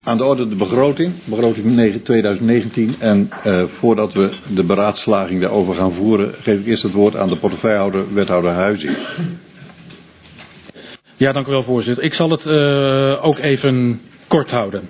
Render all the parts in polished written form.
Aan de orde de begroting 2019. En voordat we de beraadslaging daarover gaan voeren, geef ik eerst het woord aan de portefeuillehouder, wethouder Huizing. Ja, dank u wel, voorzitter. Ik zal het ook even kort houden.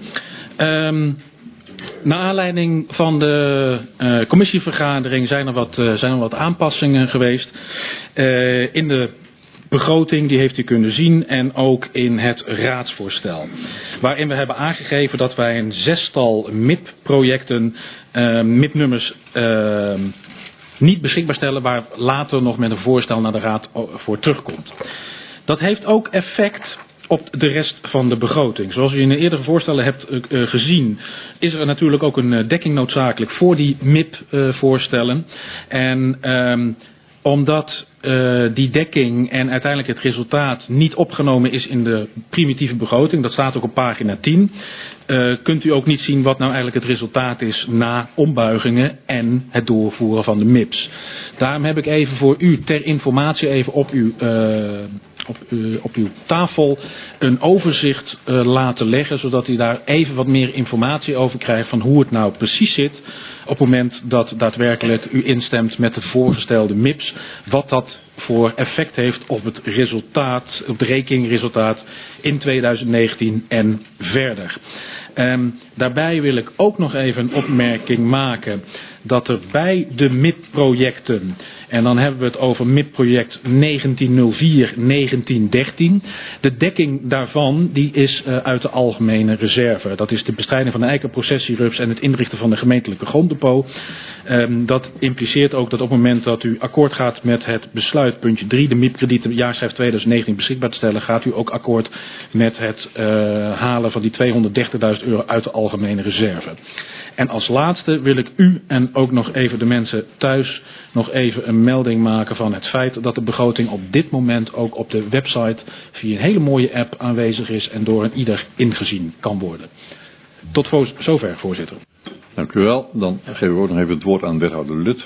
Naar aanleiding van de commissievergadering zijn er wat aanpassingen geweest. In de begroting, die heeft u kunnen zien, en ook in het raadsvoorstel. Waarin we hebben aangegeven dat wij een 6-tal MIP-projecten, MIP-nummers niet beschikbaar stellen, waar later nog met een voorstel naar de raad voor terugkomt. Dat heeft ook effect op de rest van de begroting. Zoals u in de eerdere voorstellen hebt gezien, is er natuurlijk ook een dekking noodzakelijk voor die MIP-voorstellen. En omdat die dekking en uiteindelijk het resultaat niet opgenomen is in de primitieve begroting, dat staat ook op pagina 10, kunt u ook niet zien wat nou eigenlijk het resultaat is na ombuigingen en het doorvoeren van de MIP's. Daarom heb ik even voor u ter informatie even op uw tafel een overzicht laten leggen, zodat u daar even wat meer informatie over krijgt van hoe het nou precies zit op het moment dat daadwerkelijk u instemt met de voorgestelde MIP's, wat dat voor effect heeft op het resultaat, op het rekeningresultaat in 2019 en verder. Daarbij wil ik ook nog even een opmerking maken dat er bij de MIP-projecten, en dan hebben we het over MIP-project 1904-1913, de dekking daarvan die is uit de algemene reserve. Dat is de bestrijding van de eikenprocessierups en het inrichten van de gemeentelijke gronddepot. Dat impliceert ook dat op het moment dat u akkoord gaat met het besluit puntje 3, de MIP-kredieten jaarcijfer 2019 beschikbaar te stellen, gaat u ook akkoord met het halen van die €230.000 uit de algemene reserve. En als laatste wil ik u en ook nog even de mensen thuis nog even een melding maken van het feit dat de begroting op dit moment ook op de website via een hele mooie app aanwezig is en door een ieder ingezien kan worden. Tot zover, voorzitter. Dank u wel. Dan geven we ook nog even het woord aan wethouder Lut.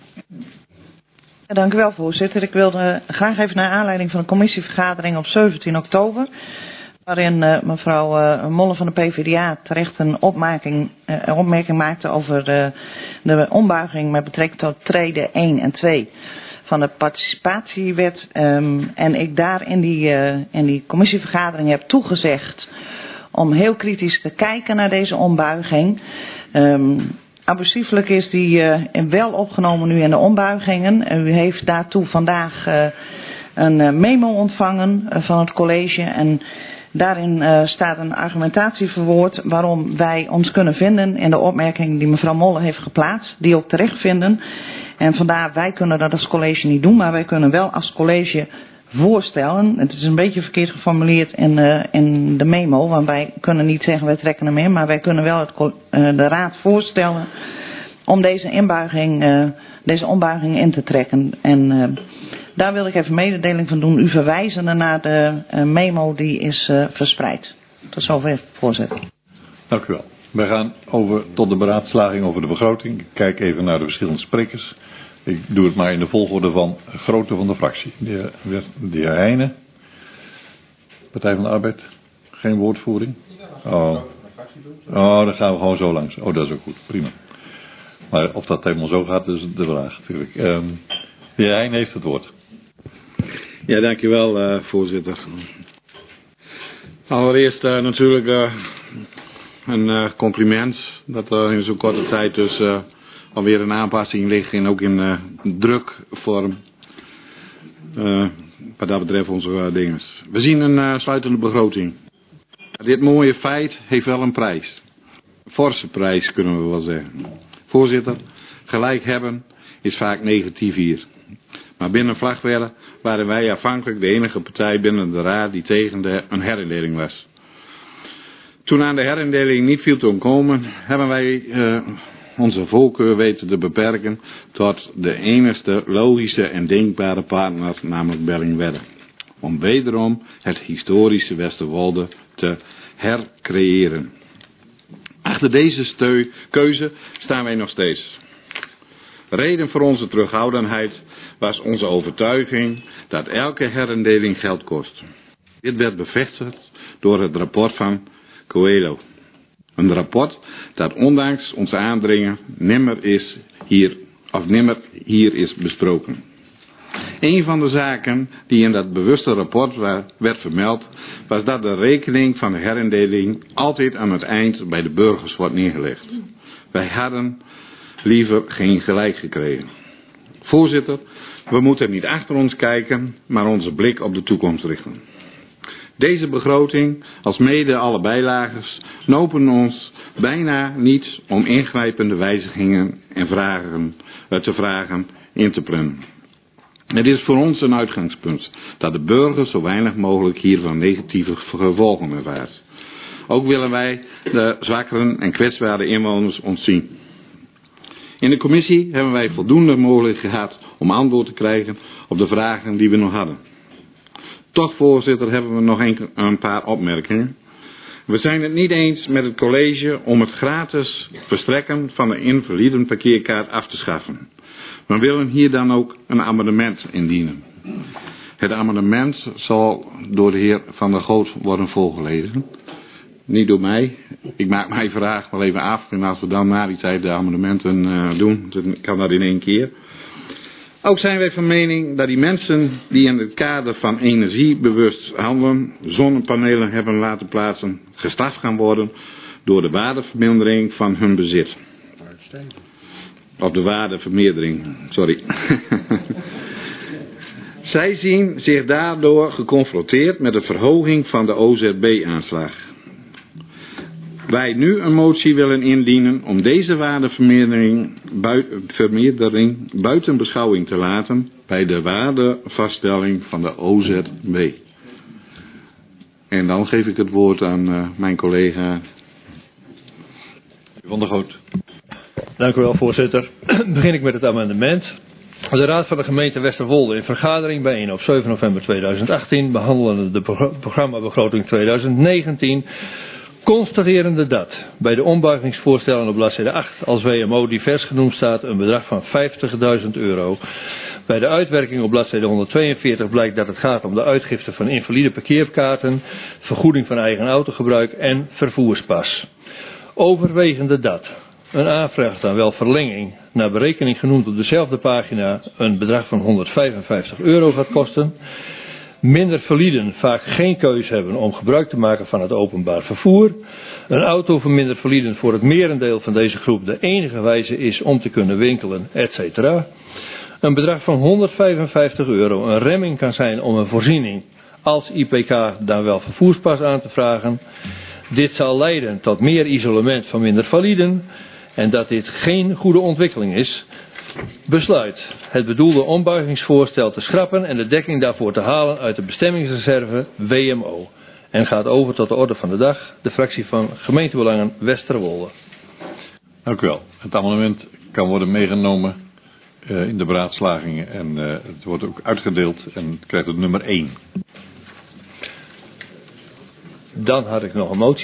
Ja, dank u wel, voorzitter. Ik wilde graag even naar aanleiding van een commissievergadering op 17 oktober... waarin mevrouw Molle van de PvdA terecht een opmerking maakte over de ombuiging met betrekking tot treden 1 en 2 van de participatiewet. En ik daar in die commissievergadering heb toegezegd om heel kritisch te kijken naar deze ombuiging. Abusieflijk is die wel opgenomen nu in de ombuigingen. U heeft daartoe vandaag een memo ontvangen van het college en daarin staat een argumentatie verwoord waarom wij ons kunnen vinden in de opmerking die mevrouw Molle heeft geplaatst, die ook terecht vinden. En vandaar, wij kunnen dat als college niet doen, maar wij kunnen wel als college voorstellen. Het is een beetje verkeerd geformuleerd in de memo, want wij kunnen niet zeggen wij trekken hem in, maar wij kunnen wel de raad voorstellen om deze ombuiging in te trekken. En daar wil ik even mededeling van doen. U verwijzende naar de memo die is verspreid. Tot zover, voorzitter. Dank u wel. Wij gaan over tot de beraadslaging over de begroting. Ik kijk even naar de verschillende sprekers. Ik doe het maar in de volgorde van grootte van de fractie. De heer Heijnen. Partij van de Arbeid. Geen woordvoering. Oh, dan gaan we gewoon zo langs. Oh, dat is ook goed. Prima. Maar of dat helemaal zo gaat, is de vraag natuurlijk. De heer Heijnen heeft het woord. Ja, dankjewel, voorzitter. Allereerst natuurlijk een compliment dat er in zo'n korte tijd dus alweer een aanpassing ligt en ook in drukvorm. Wat dat betreft onze dingen. We zien een sluitende begroting. Dit mooie feit heeft wel een prijs. Een forse prijs kunnen we wel zeggen. Voorzitter, gelijk hebben is vaak negatief hier. Maar binnen Vlagtwedde waren wij afhankelijk de enige partij binnen de raad die tegen een herindeling was. Toen aan de herindeling niet viel te ontkomen, hebben wij onze voorkeur weten te beperken tot de enigste logische en denkbare partner, namelijk Bellingwedde. Om wederom het historische Westerwolde te hercreëren. Achter deze keuze staan wij nog steeds. Reden voor onze terughoudendheid was onze overtuiging dat elke herindeling geld kost. Dit werd bevestigd door het rapport van Coelho. Een rapport dat ondanks ons aandringen nimmer hier is besproken. Een van de zaken die in dat bewuste rapport werd vermeld, was dat de rekening van de herindeling altijd aan het eind bij de burgers wordt neergelegd. Wij hadden liever geen gelijk gekregen. Voorzitter, we moeten niet achter ons kijken, maar onze blik op de toekomst richten. Deze begroting, als mede alle bijlagers, nopen ons bijna niet om ingrijpende wijzigingen en te vragen in te plannen. Het is voor ons een uitgangspunt dat de burger zo weinig mogelijk hiervan negatieve gevolgen ervaart. Ook willen wij de zwakkeren en kwetsbare inwoners ontzien. In de commissie hebben wij voldoende mogelijkheden gehad om antwoord te krijgen op de vragen die we nog hadden. Toch, voorzitter, hebben we nog een paar opmerkingen. We zijn het niet eens met het college om het gratis verstrekken van de invalidenparkeerkaart af te schaffen. We willen hier dan ook een amendement indienen. Het amendement zal door de heer Van der Goot worden voorgelezen. Niet door mij. Ik maak mijn vraag wel even af. En als we dan na die tijd de amendementen doen, dan kan dat in 1 keer. Ook zijn wij van mening dat die mensen die in het kader van energiebewust handelen zonnepanelen hebben laten plaatsen, gestraft gaan worden door de waardevermindering van hun bezit. Of de waardevermeerdering, sorry. Zij zien zich daardoor geconfronteerd met de verhoging van de OZB-aanslag. Wij nu een motie willen indienen om deze waardevermeerdering buiten beschouwing te laten bij de waardevaststelling van de OZB. En dan geef ik het woord aan mijn collega Van der Goot. Dank u wel, voorzitter. Begin ik met het amendement. De Raad van de gemeente Westerwolde in vergadering bijeen op 7 november 2018 behandelende de programmabegroting 2019... constaterende dat bij de ombuigingsvoorstellen op bladzijde 8 als WMO divers genoemd staat een bedrag van €50.000. Bij de uitwerking op bladzijde 142 blijkt dat het gaat om de uitgifte van invalide parkeerkaarten, vergoeding van eigen autogebruik en vervoerspas. Overwegende dat een aanvraag dan wel verlenging naar berekening genoemd op dezelfde pagina een bedrag van €155 gaat kosten. Minder validen vaak geen keus hebben om gebruik te maken van het openbaar vervoer. Een auto voor minder validen voor het merendeel van deze groep de enige wijze is om te kunnen winkelen, etc. Een bedrag van €155 een remming kan zijn om een voorziening als IPK dan wel vervoerspas aan te vragen. Dit zal leiden tot meer isolement van minder validen en dat dit geen goede ontwikkeling is. Besluit het bedoelde ombuigingsvoorstel te schrappen en de dekking daarvoor te halen uit de bestemmingsreserve WMO. En gaat over tot de orde van de dag, de fractie van gemeentebelangen Westerwolde. Dank u wel. Het amendement kan worden meegenomen in de beraadslagingen en het wordt ook uitgedeeld en het krijgt het nummer 1. Dan had ik nog een motie.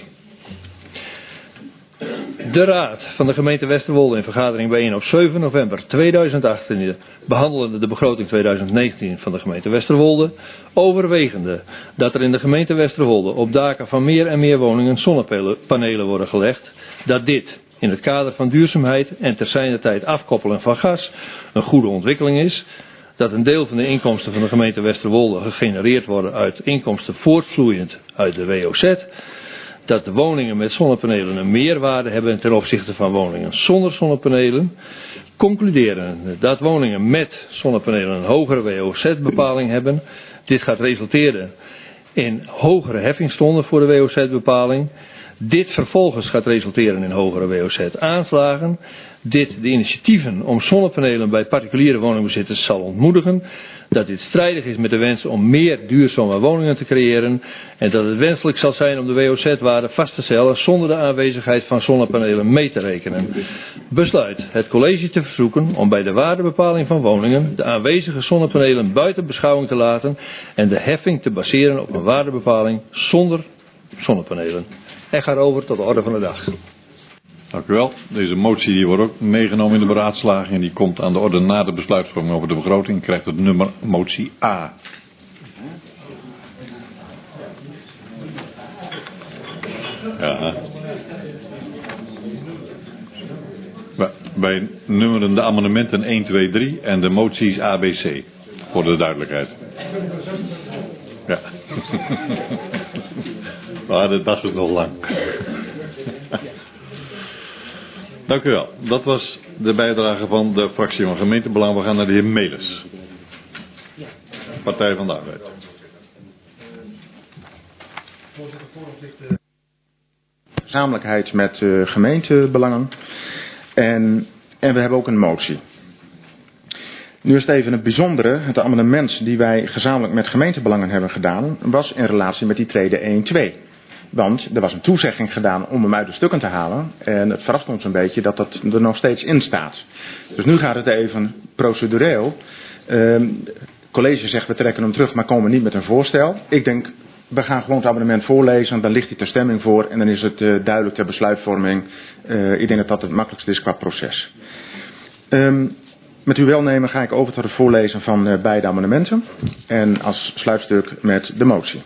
De Raad van de gemeente Westerwolde in vergadering bijeen op 7 november 2018 behandelende de begroting 2019 van de gemeente Westerwolde, overwegende dat er in de gemeente Westerwolde op daken van meer en meer woningen zonnepanelen worden gelegd, dat dit in het kader van duurzaamheid en terzijdertijd afkoppelen van gas een goede ontwikkeling is, dat een deel van de inkomsten van de gemeente Westerwolde gegenereerd worden uit inkomsten voortvloeiend uit de WOZ, dat de woningen met zonnepanelen een meerwaarde hebben ten opzichte van woningen zonder zonnepanelen. Concluderen dat woningen met zonnepanelen een hogere WOZ-bepaling hebben. Dit gaat resulteren in hogere heffingstonden voor de WOZ-bepaling. Dit vervolgens gaat resulteren in hogere WOZ-aanslagen. Dit de initiatieven om zonnepanelen bij particuliere woningbezitters zal ontmoedigen. Dat dit strijdig is met de wens om meer duurzame woningen te creëren. En dat het wenselijk zal zijn om de WOZ-waarde vast te stellen zonder de aanwezigheid van zonnepanelen mee te rekenen. Besluit het college te verzoeken om bij de waardebepaling van woningen de aanwezige zonnepanelen buiten beschouwing te laten en de heffing te baseren op een waardebepaling zonder zonnepanelen. En gaat over tot de orde van de dag. Dank u wel. Deze motie die wordt ook meegenomen in de beraadslaging en die komt aan de orde na de besluitvorming over de begroting. Krijgt het nummer motie A. Ja. Wij nummeren de amendementen 1, 2, 3 en de moties ABC. Voor de duidelijkheid. Ja. Maar de dag is nog lang. Dank u wel. Dat was de bijdrage van de fractie van Gemeentebelang. We gaan naar de heer Melis. Partij van de Arbeid. Gezamenlijkheid met gemeentebelangen. En we hebben ook een motie. Nu is het even het bijzondere. Het amendement die wij gezamenlijk met gemeentebelangen hebben gedaan, was in relatie met die trede 1-2. Want er was een toezegging gedaan om hem uit de stukken te halen. En het verrast ons een beetje dat dat er nog steeds in staat. Dus nu gaat het even procedureel. Het college zegt we trekken hem terug, maar komen niet met een voorstel. Ik denk, we gaan gewoon het amendement voorlezen. Dan ligt hij ter stemming voor en dan is het duidelijk ter besluitvorming. Ik denk dat dat het makkelijkste is qua proces. Met uw welnemen ga ik over tot het voorlezen van beide amendementen. En als sluitstuk met de motie.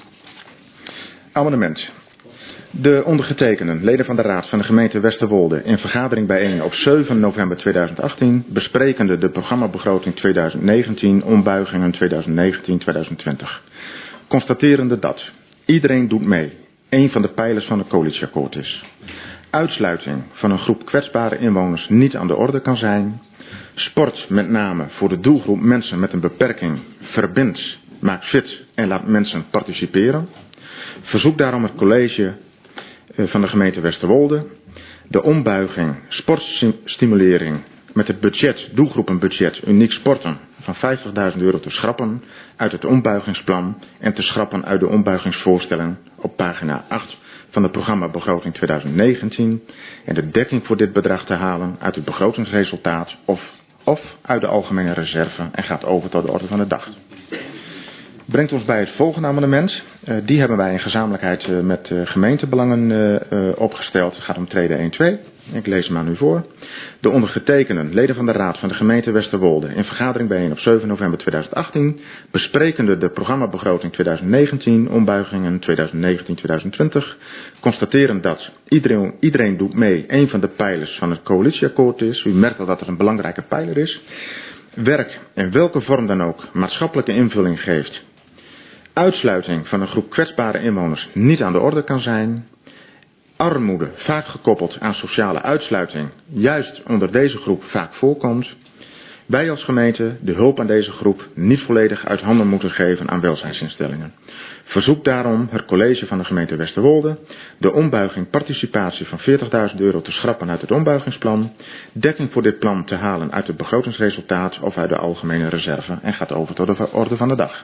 Amendement. De ondergetekenden, leden van de Raad van de gemeente Westerwolde, in vergadering bijeen op 7 november 2018, besprekende de programmabegroting 2019, ombuigingen 2019-2020. Constaterende dat iedereen doet mee, een van de pijlers van het coalitieakkoord is. Uitsluiting van een groep kwetsbare inwoners niet aan de orde kan zijn. Sport met name voor de doelgroep mensen met een beperking verbindt, maakt fit en laat mensen participeren. Verzoek daarom het college van de gemeente Westerwolde de ombuiging sportstimulering met het budget, doelgroepenbudget uniek sporten van €50.000 te schrappen uit het ombuigingsplan en te schrappen uit de ombuigingsvoorstelling op pagina 8 van de programmabegroting 2019 en de dekking voor dit bedrag te halen uit het begrotingsresultaat of uit de algemene reserve en gaat over tot de orde van de dag. Brengt ons bij het volgende amendement. Die hebben wij in gezamenlijkheid met gemeentebelangen opgesteld. Het gaat om trede 1-2. Ik lees hem aan u voor. De ondergetekenden, leden van de Raad van de gemeente Westerwolde, in vergadering bijeen op 7 november 2018, besprekende de programmabegroting 2019, ombuigingen 2019-2020, constateren dat iedereen doet mee, een van de pijlers van het coalitieakkoord is. U merkt al dat het een belangrijke pijler is. Werk, in welke vorm dan ook, maatschappelijke invulling geeft. Uitsluiting van een groep kwetsbare inwoners niet aan de orde kan zijn. Armoede, vaak gekoppeld aan sociale uitsluiting, juist onder deze groep vaak voorkomt. Wij als gemeente de hulp aan deze groep niet volledig uit handen moeten geven aan welzijnsinstellingen. Verzoek daarom het college van de gemeente Westerwolde de ombuiging participatie van €40.000 te schrappen uit het ombuigingsplan, dekking voor dit plan te halen uit het begrotingsresultaat of uit de algemene reserve en gaat over tot de orde van de dag.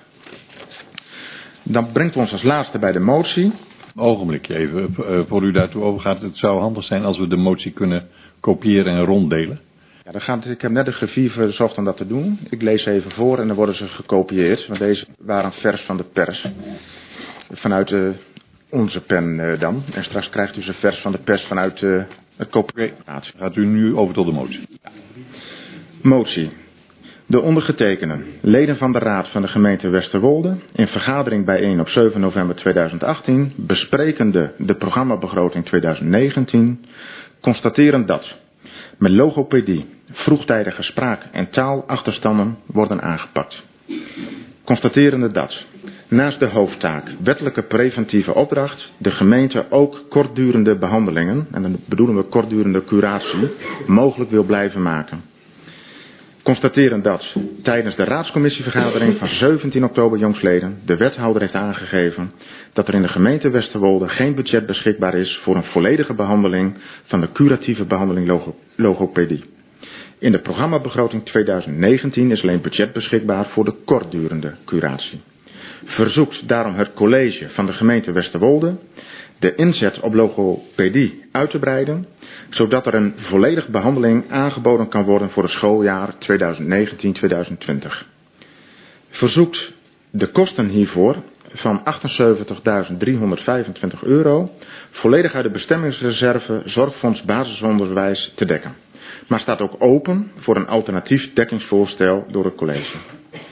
Dat brengt ons als laatste bij de motie. Ogenblikje even, voor u daartoe overgaat. Het zou handig zijn als we de motie kunnen kopiëren en ronddelen. Ja, ik heb net de griffier verzocht om dat te doen. Ik lees even voor en dan worden ze gekopieerd. Want deze waren vers van de pers. Vanuit onze pen dan. En straks krijgt u ze vers van de pers vanuit het coöperatie. Gaat u nu over tot de motie. Ja. Motie. De ondergetekenden, leden van de Raad van de gemeente Westerwolde, in vergadering bijeen op 7 november 2018, besprekende de programmabegroting 2019, constateren dat met logopedie vroegtijdige spraak- en taalachterstanden worden aangepakt. Constaterende dat naast de hoofdtaak wettelijke preventieve opdracht de gemeente ook kortdurende behandelingen, en dan bedoelen we kortdurende curatie, mogelijk wil blijven maken. Constateren dat tijdens de raadscommissievergadering van 17 oktober jongstleden de wethouder heeft aangegeven dat er in de gemeente Westerwolde geen budget beschikbaar is voor een volledige behandeling van de curatieve behandeling logopedie. In de programmabegroting 2019 is alleen budget beschikbaar voor de kortdurende curatie. Verzoekt daarom het college van de gemeente Westerwolde de inzet op logopedie uit te breiden, zodat er een volledige behandeling aangeboden kan worden voor het schooljaar 2019-2020. Verzoekt de kosten hiervoor van €78.325 volledig uit de bestemmingsreserve Zorgfonds Basisonderwijs te dekken. Maar staat ook open voor een alternatief dekkingsvoorstel door het college.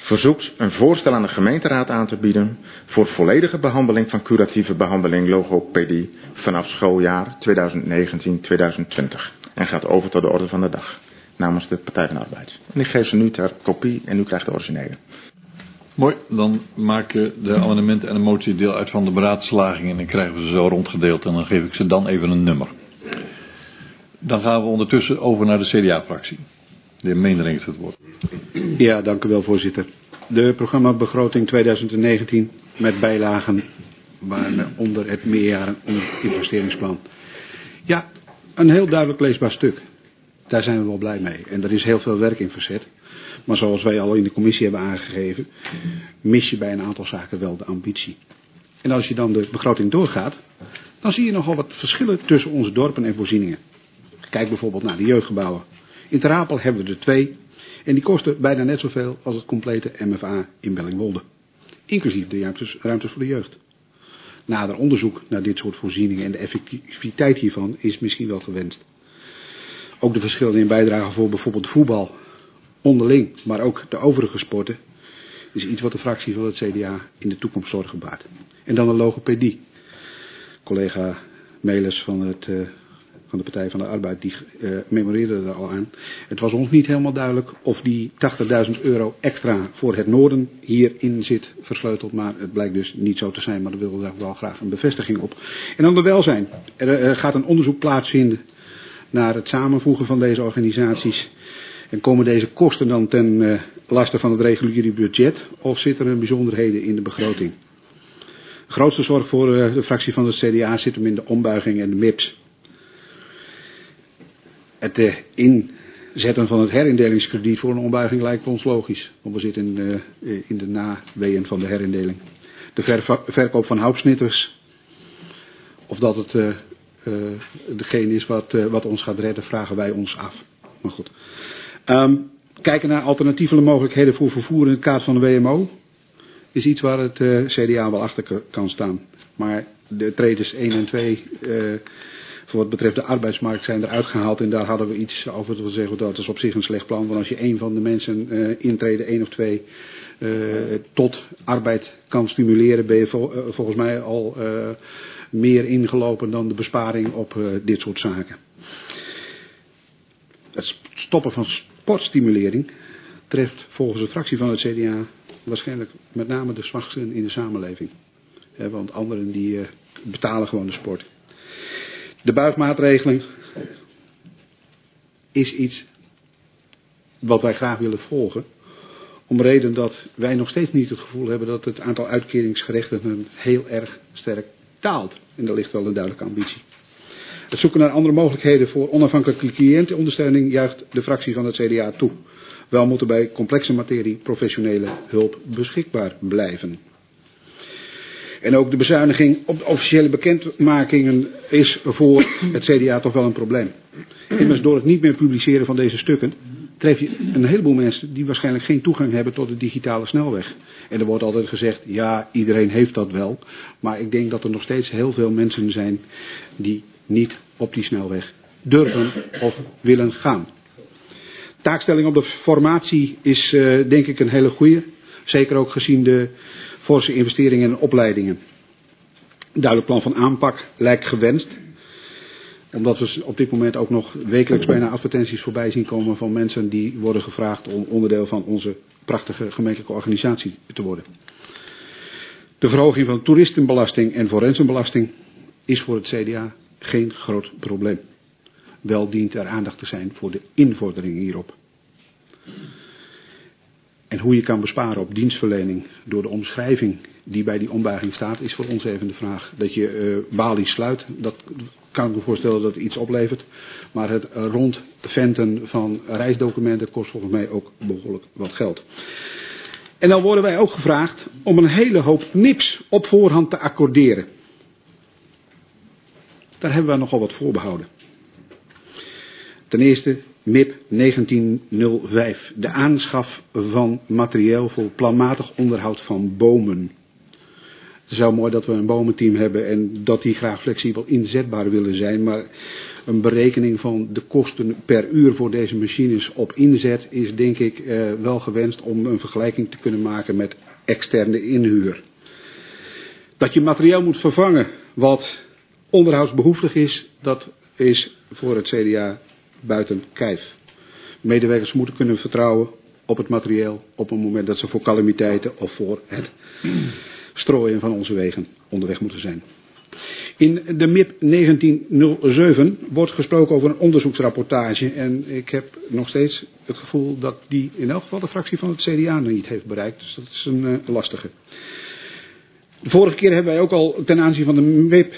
verzoekt een voorstel aan de gemeenteraad aan te bieden voor volledige behandeling van curatieve behandeling logopedie vanaf schooljaar 2019-2020 en gaat over tot de orde van de dag namens de Partij van de Arbeid. En ik geef ze nu ter kopie en u krijgt de originele. Mooi, dan maken de amendementen en de motie deel uit van de beraadslaging en dan krijgen we ze zo rondgedeeld en dan geef ik ze dan even een nummer. Dan gaan we ondertussen over naar de CDA-fractie. De heer Meendering heeft het woord. Ja, dank u wel, voorzitter. De programmabegroting 2019 met bijlagen waaronder het meerjaren investeringsplan. Ja, een heel duidelijk leesbaar stuk. Daar zijn we wel blij mee. En er is heel veel werk in verzet. Maar zoals wij al in de commissie hebben aangegeven, mis je bij een aantal zaken wel de ambitie. En als je dan de begroting doorgaat, dan zie je nogal wat verschillen tussen onze dorpen en voorzieningen. Kijk bijvoorbeeld naar de jeugdgebouwen. In Ter Apel hebben we er 2 en die kosten bijna net zoveel als het complete MFA in Bellingwolde. Inclusief de ruimtes voor de jeugd. Nader onderzoek naar dit soort voorzieningen en de effectiviteit hiervan is misschien wel gewenst. Ook de verschillen in bijdragen voor bijvoorbeeld voetbal, onderling, maar ook de overige sporten, is iets wat de fractie van het CDA in de toekomst zorgen baart. En dan de logopedie. Collega Melis van de Partij van de Arbeid, die memoreerde er al aan. Het was ons niet helemaal duidelijk of die €80.000 extra voor het noorden hierin zit versleuteld, maar het blijkt dus niet zo te zijn, maar daar willen we daar wel graag een bevestiging op. En dan de welzijn. Er gaat een onderzoek plaatsvinden naar het samenvoegen van deze organisaties. En komen deze kosten dan ten laste van het reguliere budget of zitten er bijzonderheden in de begroting? De grootste zorg voor de fractie van het CDA zit hem in de ombuiging en de MIPS. Het inzetten van het herindelingskrediet voor een ombuiging lijkt ons logisch, want we zitten in de naweeën van de herindeling. De verkoop van houtssnitters, of dat het degene is wat ons gaat redden, vragen wij ons af. Maar goed. Kijken naar alternatieve mogelijkheden voor vervoer in het kader van de WMO is iets waar het CDA wel achter kan staan. Maar de tredes 1 en 2 voor wat betreft de arbeidsmarkt zijn eruit gehaald en daar hadden we iets over te zeggen. Dat is op zich een slecht plan, want als je 1 van de mensen intreden 1 of 2 tot arbeid kan stimuleren, ben je volgens mij al meer ingelopen dan de besparing op dit soort zaken. Het stoppen van sportstimulering treft volgens de fractie van het CDA waarschijnlijk met name de zwaksten in de samenleving. Want anderen die betalen gewoon de sport. De buigmaatregeling is iets wat wij graag willen volgen. Om reden dat wij nog steeds niet het gevoel hebben dat het aantal uitkeringsgerechtigden heel erg sterk daalt. En daar ligt wel een duidelijke ambitie. Het zoeken naar andere mogelijkheden voor onafhankelijke cliëntenondersteuning juicht de fractie van het CDA toe. Wel moet er bij complexe materie professionele hulp beschikbaar blijven. En ook de bezuiniging op de officiële bekendmakingen is voor het CDA toch wel een probleem. Immers door het niet meer publiceren van deze stukken tref je een heleboel mensen die waarschijnlijk geen toegang hebben tot de digitale snelweg. En er wordt altijd gezegd, ja, iedereen heeft dat wel. Maar ik denk dat er nog steeds heel veel mensen zijn die niet op die snelweg durven of willen gaan. Taakstelling op de formatie is denk ik een hele goede. Zeker ook gezien de forse investeringen en opleidingen. Een duidelijk plan van aanpak lijkt gewenst. Omdat we op dit moment ook nog wekelijks bijna advertenties voorbij zien komen van mensen die worden gevraagd om onderdeel van onze prachtige gemeentelijke organisatie te worden. De verhoging van toeristenbelasting en forensenbelasting is voor het CDA geen groot probleem. Wel dient er aandacht te zijn voor de invordering hierop. En hoe je kan besparen op dienstverlening door de omschrijving die bij die ombuiging staat, is voor ons even de vraag. Dat je balies sluit, dat kan ik me voorstellen dat het iets oplevert. Maar het rondventen van reisdocumenten kost volgens mij ook behoorlijk wat geld. En dan worden wij ook gevraagd om een hele hoop MIPS op voorhand te accorderen. Daar hebben we nogal wat voorbehouden. Ten eerste MIP 1905. De aanschaf van materieel voor planmatig onderhoud van bomen. Het is zo mooi dat we een bomenteam hebben en dat die graag flexibel inzetbaar willen zijn. Maar een berekening van de kosten per uur voor deze machines op inzet is denk ik wel gewenst om een vergelijking te kunnen maken met externe inhuur. Dat je materieel moet vervangen wat onderhoudsbehoeftig is, dat is voor het CDA buiten kijf. Medewerkers moeten kunnen vertrouwen op het materieel op het moment dat ze voor calamiteiten of voor het strooien van onze wegen onderweg moeten zijn. In de MIP 1907 wordt gesproken over een onderzoeksrapportage en ik heb nog steeds het gevoel dat die in elk geval de fractie van het CDA nog niet heeft bereikt. Dus dat is een lastige. De vorige keer hebben wij ook al ten aanzien van de MIP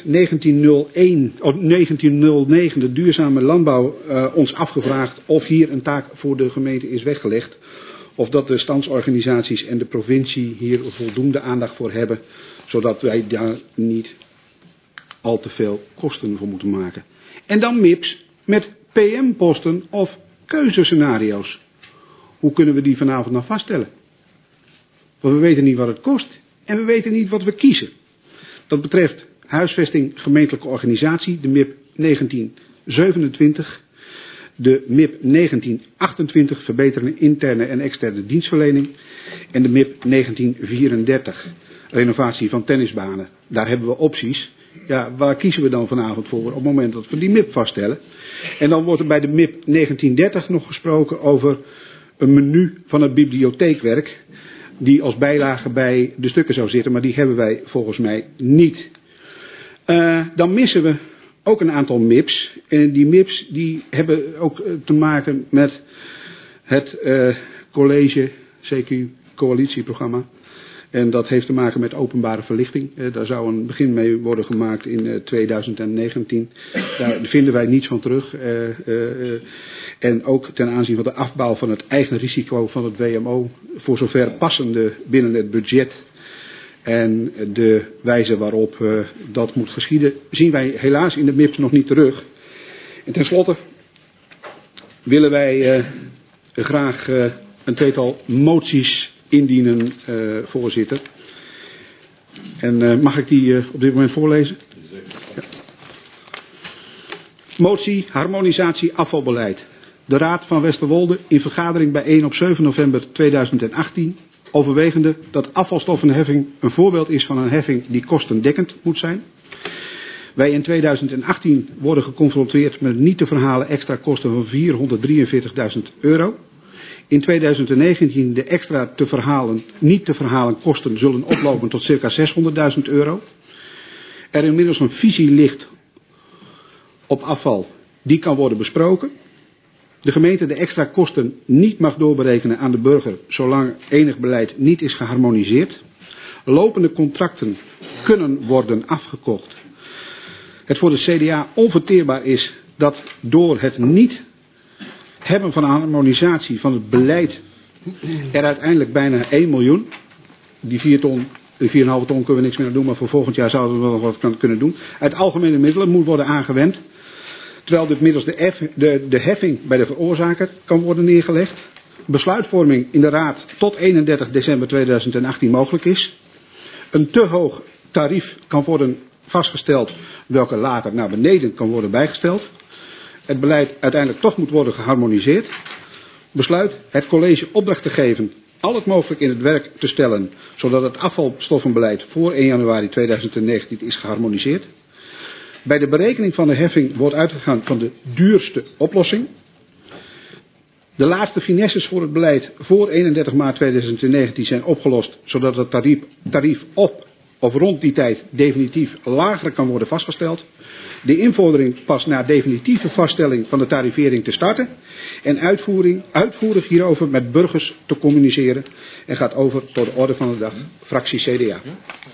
1909, de duurzame landbouw, ons afgevraagd of hier een taak voor de gemeente is weggelegd. Of dat de standsorganisaties en de provincie hier voldoende aandacht voor hebben, zodat wij daar niet al te veel kosten voor moeten maken. En dan MIPS met PM-posten of keuzescenario's. Hoe kunnen we die vanavond nou vaststellen? Want we weten niet wat het kost en we weten niet wat we kiezen. Dat betreft huisvesting gemeentelijke organisatie, de MIP 1927, de MIP 1928, verbeteren interne en externe dienstverlening, en de MIP 1934, renovatie van tennisbanen. Daar hebben we opties. Ja, waar kiezen we dan vanavond voor op het moment dat we die MIP vaststellen? En dan wordt er bij de MIP 1930 nog gesproken over een menu van het bibliotheekwerk, die als bijlage bij de stukken zou zitten, maar die hebben wij volgens mij niet. Dan missen we ook een aantal MIP's. En die MIP's die hebben ook te maken met het college, CQ coalitieprogramma. En dat heeft te maken met openbare verlichting. Daar zou een begin mee worden gemaakt in 2019. Daar vinden wij niets van terug. En ook ten aanzien van de afbouw van het eigen risico van het WMO, voor zover passende binnen het budget en de wijze waarop dat moet geschieden, zien wij helaas in de MIPS nog niet terug. En tenslotte willen wij graag een tweetal moties indienen, voorzitter. En mag ik die op dit moment voorlezen? Ja. Motie harmonisatie afvalbeleid. De Raad van Westerwolde in vergadering bijeen op 7 november 2018 overwegende dat afvalstoffenheffing een voorbeeld is van een heffing die kostendekkend moet zijn. Wij in 2018 worden geconfronteerd met niet te verhalen extra kosten van €443.000. In 2019 de extra niet te verhalen kosten zullen oplopen tot circa €600.000. Er inmiddels een visie ligt op afval, die kan worden besproken. De gemeente de extra kosten niet mag doorberekenen aan de burger zolang enig beleid niet is geharmoniseerd. Lopende contracten kunnen worden afgekocht. Het voor de CDA onverteerbaar is dat door het niet hebben van een harmonisatie van het beleid er uiteindelijk bijna 1 miljoen, die 4,5 ton kunnen we niks meer aan doen, maar voor volgend jaar zouden we wel wat kunnen doen, uit algemene middelen moet worden aangewend. Terwijl dit middels de heffing bij de veroorzaker kan worden neergelegd. Besluitvorming in de Raad tot 31 december 2018 mogelijk is. Een te hoog tarief kan worden vastgesteld, welke later naar beneden kan worden bijgesteld. Het beleid uiteindelijk toch moet worden geharmoniseerd. Besluit het college opdracht te geven al het mogelijk in het werk te stellen, zodat het afvalstoffenbeleid voor 1 januari 2019 is geharmoniseerd. Bij de berekening van de heffing wordt uitgegaan van de duurste oplossing. De laatste finesses voor het beleid voor 31 maart 2019 zijn opgelost, zodat het tarief op of rond die tijd definitief lager kan worden vastgesteld. De invordering pas na definitieve vaststelling van de tarivering te starten en uitvoerig hierover met burgers te communiceren en gaat over tot de orde van de dag, fractie CDA.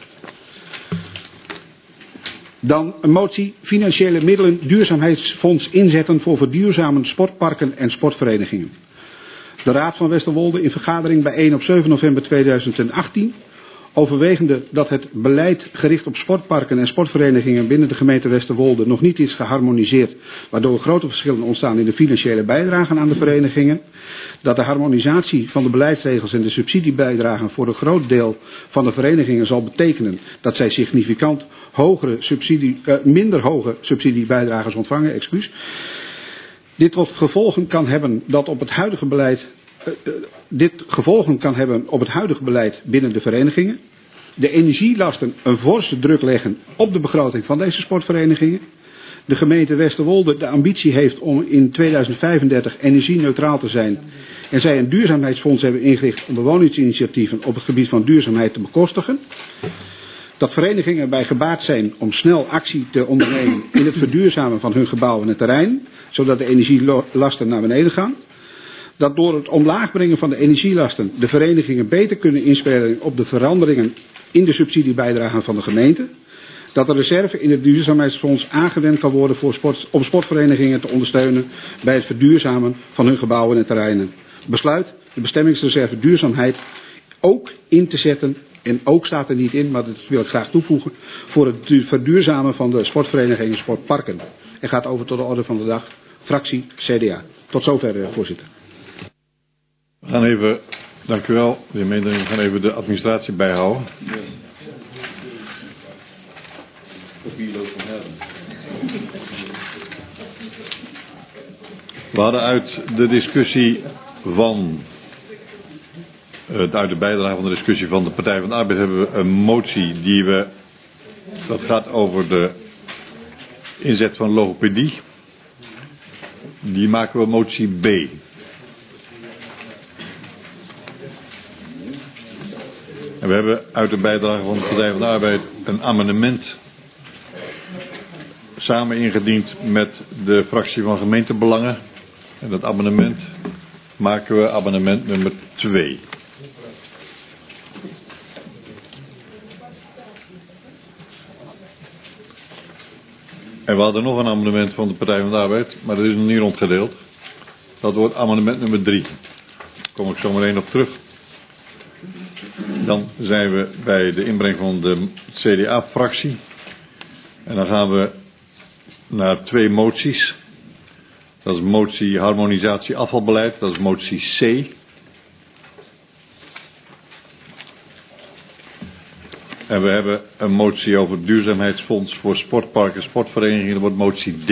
Dan een motie financiële middelen duurzaamheidsfonds inzetten voor verduurzamen sportparken en sportverenigingen. De Raad van Westerwolde in vergadering bijeen op 7 november 2018 Overwegende dat het beleid gericht op sportparken en sportverenigingen binnen de gemeente Westerwolde nog niet is geharmoniseerd, waardoor grote verschillen ontstaan in de financiële bijdragen aan de verenigingen. Dat de harmonisatie van de beleidsregels en de subsidiebijdragen voor een groot deel van de verenigingen zal betekenen dat zij significant minder hoge subsidiebijdragen ontvangen. Dit gevolgen kan hebben op het huidige beleid binnen de verenigingen. De energielasten een forse druk leggen op de begroting van deze sportverenigingen. De gemeente Westerwolde de ambitie heeft om in 2035 energie-neutraal te zijn. En zij een duurzaamheidsfonds hebben ingericht om bewoningsinitiatieven op het gebied van duurzaamheid te bekostigen. Dat verenigingen erbij gebaat zijn om snel actie te ondernemen in het verduurzamen van hun gebouwen en terrein, zodat de energielasten naar beneden gaan. Dat door het omlaag brengen van de energielasten de verenigingen beter kunnen inspelen op de veranderingen in de subsidiebijdragen van de gemeente. Dat de reserve in het duurzaamheidsfonds aangewend kan worden om sportverenigingen te ondersteunen bij het verduurzamen van hun gebouwen en terreinen. Besluit de bestemmingsreserve duurzaamheid ook in te zetten, en ook staat er niet in, maar dat wil ik graag toevoegen, voor het verduurzamen van de sportverenigingen en sportparken. En gaat over tot de orde van de dag, fractie CDA. Tot zover, voorzitter. We gaan even, dank u wel, de heer Meendering, we gaan even de administratie bijhouden. We hadden uit de discussie van, uit de bijdrage van de discussie van de Partij van de Arbeid hebben we een motie dat gaat over de inzet van logopedie. Die maken we motie B. En we hebben uit de bijdrage van de Partij van de Arbeid een amendement samen ingediend met de fractie van gemeentebelangen. En dat amendement maken we amendement nummer 2. En we hadden nog een amendement van de Partij van de Arbeid, maar dat is nog niet rondgedeeld. Dat wordt amendement nummer 3. Daar kom ik zo meteen op terug. Dan zijn we bij de inbreng van de CDA-fractie. En dan gaan we naar 2 moties. Dat is motie harmonisatie afvalbeleid, dat is motie C. En we hebben een motie over het duurzaamheidsfonds voor sportparken en sportverenigingen, dat wordt motie D.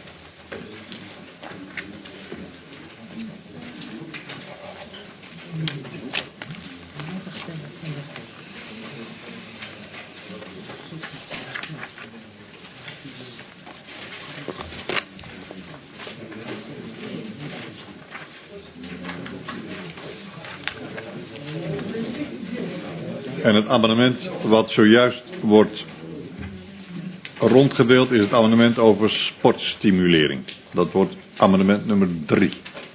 En het amendement wat zojuist wordt rondgedeeld is het amendement over sportstimulering. Dat wordt amendement nummer 3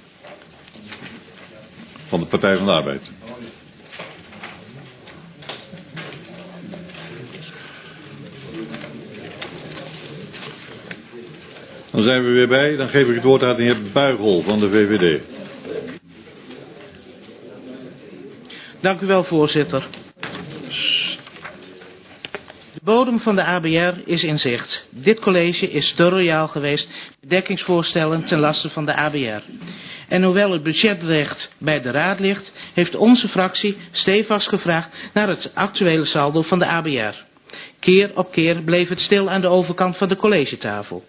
van de Partij van de Arbeid. Dan zijn we weer bij. Dan geef ik het woord aan de heer Buigel van de VVD. Dank u wel, voorzitter. De bodem van de ABR is in zicht. Dit college is te royaal geweest met dekkingsvoorstellen ten laste van de ABR. En hoewel het budgetrecht bij de Raad ligt, heeft onze fractie stevast gevraagd naar het actuele saldo van de ABR. Keer op keer bleef het stil aan de overkant van de collegetafel.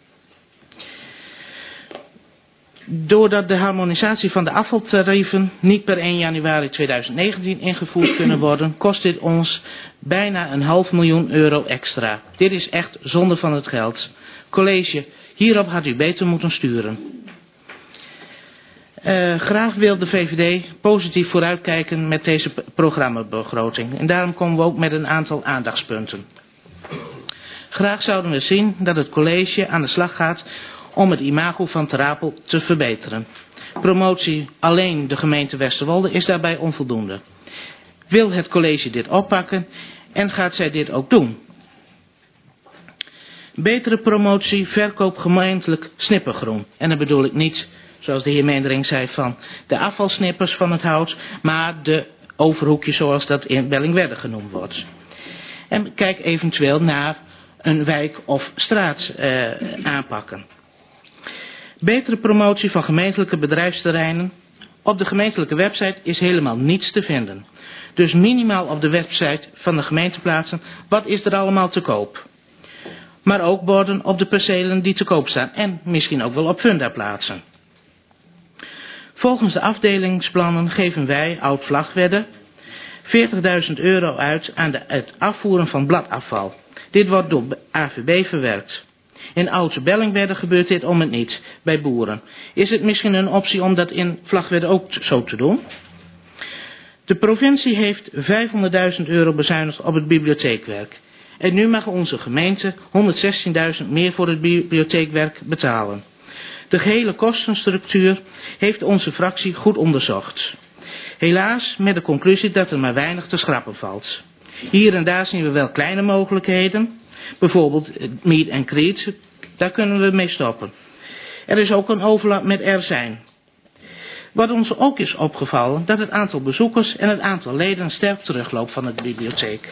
Doordat de harmonisatie van de afvaltarieven niet per 1 januari 2019 ingevoerd kunnen worden, kost dit ons bijna €500.000 extra. Dit is echt zonde van het geld. College, hierop had u beter moeten sturen. Graag wil de VVD positief vooruitkijken met deze programmabegroting. En daarom komen we ook met een aantal aandachtspunten. Graag zouden we zien dat het college aan de slag gaat om het imago van Ter Apel te verbeteren. Promotie alleen de gemeente Westerwolde is daarbij onvoldoende. Wil het college dit oppakken en gaat zij dit ook doen? Betere promotie, verkoop gemeentelijk snippergroen. En dan bedoel ik niet, zoals de heer Meendering zei, van de afvalsnippers van het hout, maar de overhoekje zoals dat in Bellingwedde genoemd wordt. En kijk eventueel naar een wijk of straat aanpakken. Betere promotie van gemeentelijke bedrijfsterreinen. Op de gemeentelijke website is helemaal niets te vinden. Dus minimaal op de website van de gemeente plaatsen, wat is er allemaal te koop. Maar ook borden op de percelen die te koop staan en misschien ook wel op funda plaatsen. Volgens de afdelingsplannen geven wij, Oud-Vlagtwedde, €40.000 uit aan het afvoeren van bladafval. Dit wordt door AVB verwerkt. In Oud-Bellingwedde gebeurt dit om het niet, bij boeren. Is het misschien een optie om dat in Vlagtwedde ook zo te doen? De provincie heeft €500.000 bezuinigd op het bibliotheekwerk. En nu mag onze gemeente 116.000 meer voor het bibliotheekwerk betalen. De gehele kostenstructuur heeft onze fractie goed onderzocht. Helaas met de conclusie dat er maar weinig te schrappen valt. Hier en daar zien we wel kleine mogelijkheden. Bijvoorbeeld meet and greet, daar kunnen we mee stoppen. Er is ook een overlap met Erzijn. Wat ons ook is opgevallen, dat het aantal bezoekers en het aantal leden sterk terugloopt van de bibliotheek.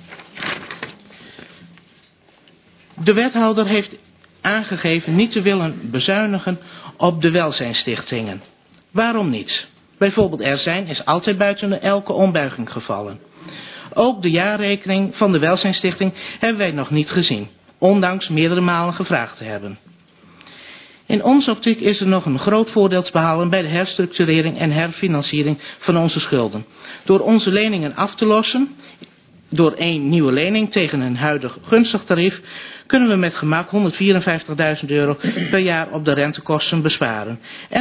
De wethouder heeft aangegeven niet te willen bezuinigen op de welzijnsstichtingen. Waarom niet? Bijvoorbeeld Erzijn is altijd buiten elke ombuiging gevallen. Ook de jaarrekening van de welzijnsstichting hebben wij nog niet gezien, ondanks meerdere malen gevraagd te hebben. In onze optiek is er nog een groot voordeel te behalen bij de herstructurering en herfinanciering van onze schulden. Door onze leningen af te lossen, door 1 nieuwe lening tegen een huidig gunstig tarief, kunnen we met gemak €154.000 per jaar op de rentekosten besparen.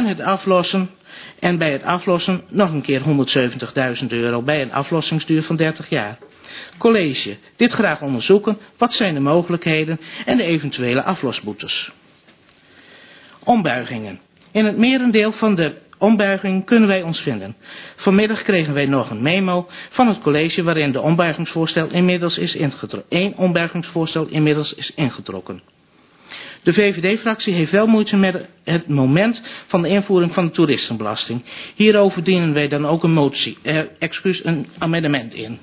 En bij het aflossen nog een keer €170.000 bij een aflossingsduur van 30 jaar. College, dit graag onderzoeken. Wat zijn de mogelijkheden en de eventuele aflosboetes? Ombuigingen. In het merendeel van de ombuigingen kunnen wij ons vinden. Vanmiddag kregen wij nog een memo van het college waarin de ombuigingsvoorstel inmiddels is ingetrokken. 1 ombuigingsvoorstel inmiddels is ingetrokken. De VVD-fractie heeft wel moeite met het moment van de invoering van de toeristenbelasting. Hierover dienen wij dan ook een amendement in.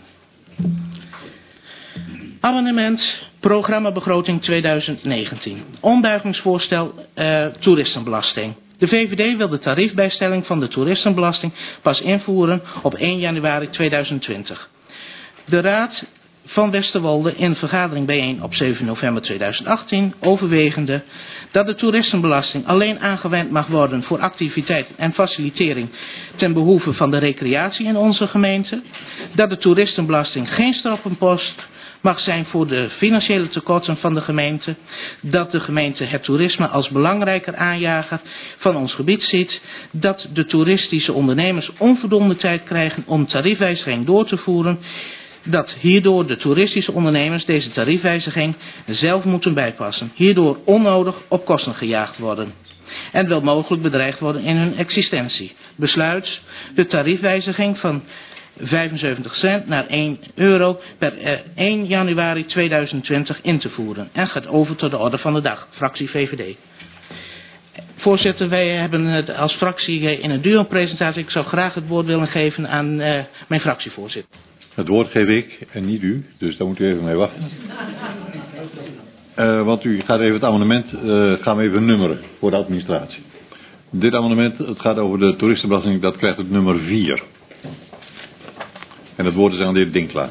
Amendement, programmabegroting 2019. Ombuigingsvoorstel toeristenbelasting. De VVD wil de tariefbijstelling van de toeristenbelasting pas invoeren op 1 januari 2020. De Raad van Westerwolde in vergadering bijeen op 7 november 2018 overwegende dat de toeristenbelasting alleen aangewend mag worden voor activiteit en facilitering ten behoeve van de recreatie in onze gemeente, dat de toeristenbelasting geen stroppenpost mag zijn voor de financiële tekorten van de gemeente, dat de gemeente het toerisme als belangrijker aanjager van ons gebied ziet, dat de toeristische ondernemers onvoldoende tijd krijgen om tariefwijziging door te voeren, dat hierdoor de toeristische ondernemers deze tariefwijziging zelf moeten bijpassen, hierdoor onnodig op kosten gejaagd worden en wel mogelijk bedreigd worden in hun existentie. Besluit de tariefwijziging van 75 cent naar €1 per 1 januari 2020 in te voeren en gaat over tot de orde van de dag, fractie VVD. Voorzitter, wij hebben het als fractie in een duo-presentatie. Ik zou graag het woord willen geven aan mijn fractievoorzitter. Het woord geef ik en niet u, dus daar moet u even mee wachten. Want u gaat even het amendement gaan we even nummeren voor de administratie. Dit amendement, het gaat over de toeristenbelasting, dat krijgt het nummer 4. En het woord is aan de heer Dinklaar.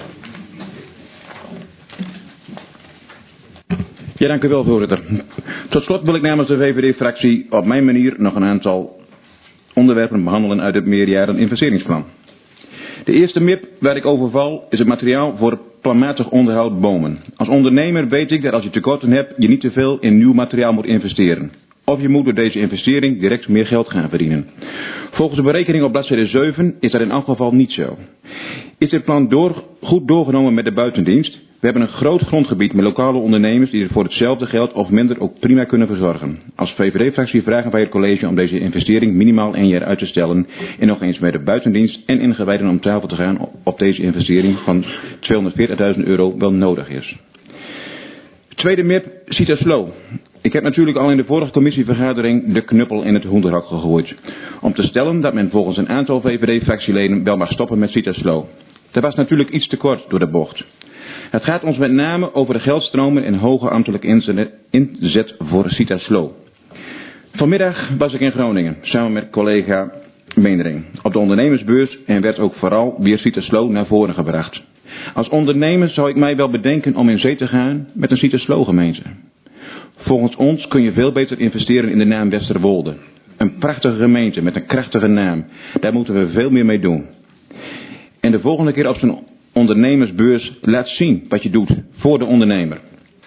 Ja, dank u wel, voorzitter. Tot slot wil ik namens de VVD-fractie op mijn manier nog een aantal onderwerpen behandelen uit het meerjaren investeringsplan. De eerste MIP waar ik over val is het materiaal voor planmatig onderhoud bomen. Als ondernemer weet ik dat als je tekorten hebt, je niet te veel in nieuw materiaal moet investeren. Of je moet door deze investering direct meer geld gaan verdienen. Volgens de berekening op bladzijde 7 is dat in elk geval niet zo. Is dit plan goed doorgenomen met de buitendienst? We hebben een groot grondgebied met lokale ondernemers die er voor hetzelfde geld of minder ook prima kunnen verzorgen. Als VVD-fractie vragen wij het college om deze investering minimaal 1 jaar uit te stellen en nog eens met de buitendienst en ingewijden om tafel te gaan op deze investering van €240.000 wel nodig is. Tweede MIP, Citaslow. Ik heb natuurlijk al in de vorige commissievergadering de knuppel in het hoenderhok gegooid. Om te stellen dat men volgens een aantal VVD-fractieleden wel mag stoppen met Citaslo. Dat was natuurlijk iets te kort door de bocht. Het gaat ons met name over de geldstromen en hoge ambtelijke inzet voor Citaslo. Vanmiddag was ik in Groningen, samen met collega Meendering, op de ondernemersbeurs en werd ook vooral weer Citaslo naar voren gebracht. Als ondernemer zou ik mij wel bedenken om in zee te gaan met een Citaslo-gemeente. Volgens ons kun je veel beter investeren in de naam Westerwolde. Een prachtige gemeente met een krachtige naam. Daar moeten we veel meer mee doen. En de volgende keer op zo'n ondernemersbeurs laat zien wat je doet voor de ondernemer.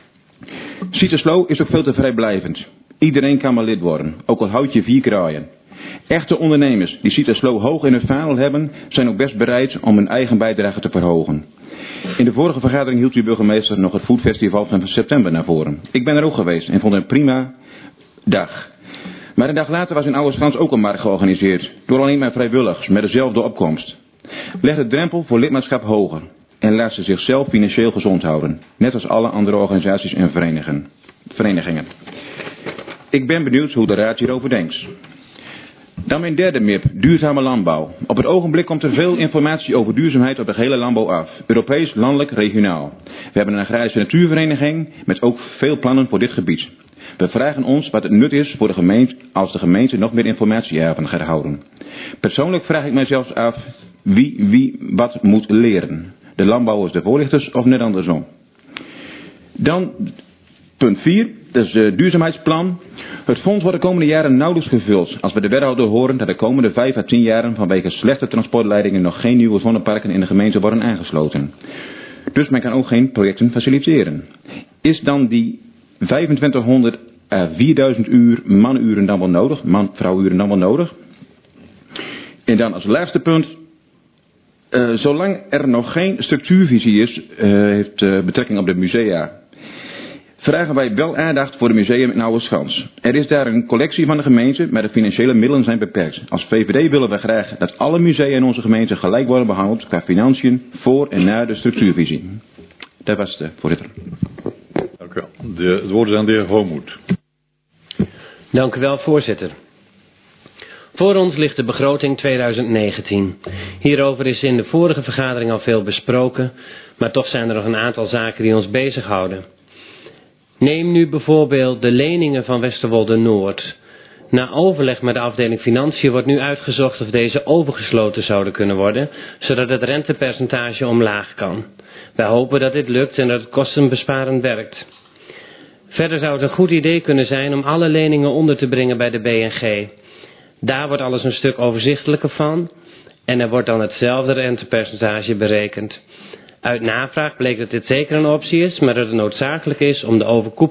Citaslo is ook veel te vrijblijvend. Iedereen kan maar lid worden, ook al houd je 4 kraaien. Echte ondernemers die Citaslo hoog in het vaandel hebben, zijn ook best bereid om hun eigen bijdrage te verhogen. In de vorige vergadering hield uw burgemeester nog het Foodfestival van september naar voren. Ik ben er ook geweest en vond het een prima dag. Maar een dag later was in Oudeschans ook een markt georganiseerd, door alleen maar vrijwilligers met dezelfde opkomst. Leg de drempel voor lidmaatschap hoger en laat ze zichzelf financieel gezond houden, net als alle andere organisaties en verenigingen. Ik ben benieuwd hoe de Raad hierover denkt. Dan mijn derde MIP, duurzame landbouw. Op het ogenblik komt er veel informatie over duurzaamheid op de hele landbouw af. Europees, landelijk, regionaal. We hebben een agrarische natuurvereniging met ook veel plannen voor dit gebied. We vragen ons wat het nut is voor de gemeente als de gemeente nog meer informatieavonden gaat houden. Persoonlijk vraag ik mij zelfs af wie wat moet leren. De landbouwers, de voorlichters of net andersom. Dan punt 4, dat is het duurzaamheidsplan. Het fonds wordt de komende jaren nauwelijks gevuld als we de wethouder horen dat de komende 5 à 10 jaren vanwege slechte transportleidingen nog geen nieuwe zonneparken in de gemeente worden aangesloten. Dus men kan ook geen projecten faciliteren. Is dan die 2500 à 4000 uur manuren dan wel nodig, man-vrouwuren dan wel nodig? En dan als laatste punt, zolang er nog geen structuurvisie is, heeft betrekking op de musea, vragen wij wel aandacht voor het museum in Oudeschans. Er is daar een collectie van de gemeente, maar de financiële middelen zijn beperkt. Als VVD willen we graag dat alle musea in onze gemeente gelijk worden behandeld qua financiën voor en na de structuurvisie. Dat was het, voorzitter. Dank u wel. Het woord is aan de heer Hoogmoed. Dank u wel, voorzitter. Voor ons ligt de begroting 2019. Hierover is in de vorige vergadering al veel besproken, maar toch zijn er nog een aantal zaken die ons bezighouden. Neem nu bijvoorbeeld de leningen van Westerwolde Noord. Na overleg met de afdeling Financiën wordt nu uitgezocht of deze overgesloten zouden kunnen worden, zodat het rentepercentage omlaag kan. Wij hopen dat dit lukt en dat het kostenbesparend werkt. Verder zou het een goed idee kunnen zijn om alle leningen onder te brengen bij de BNG. Daar wordt alles een stuk overzichtelijker van en er wordt dan hetzelfde rentepercentage berekend. Uit navraag bleek dat dit zeker een optie is, maar dat het noodzakelijk is om in de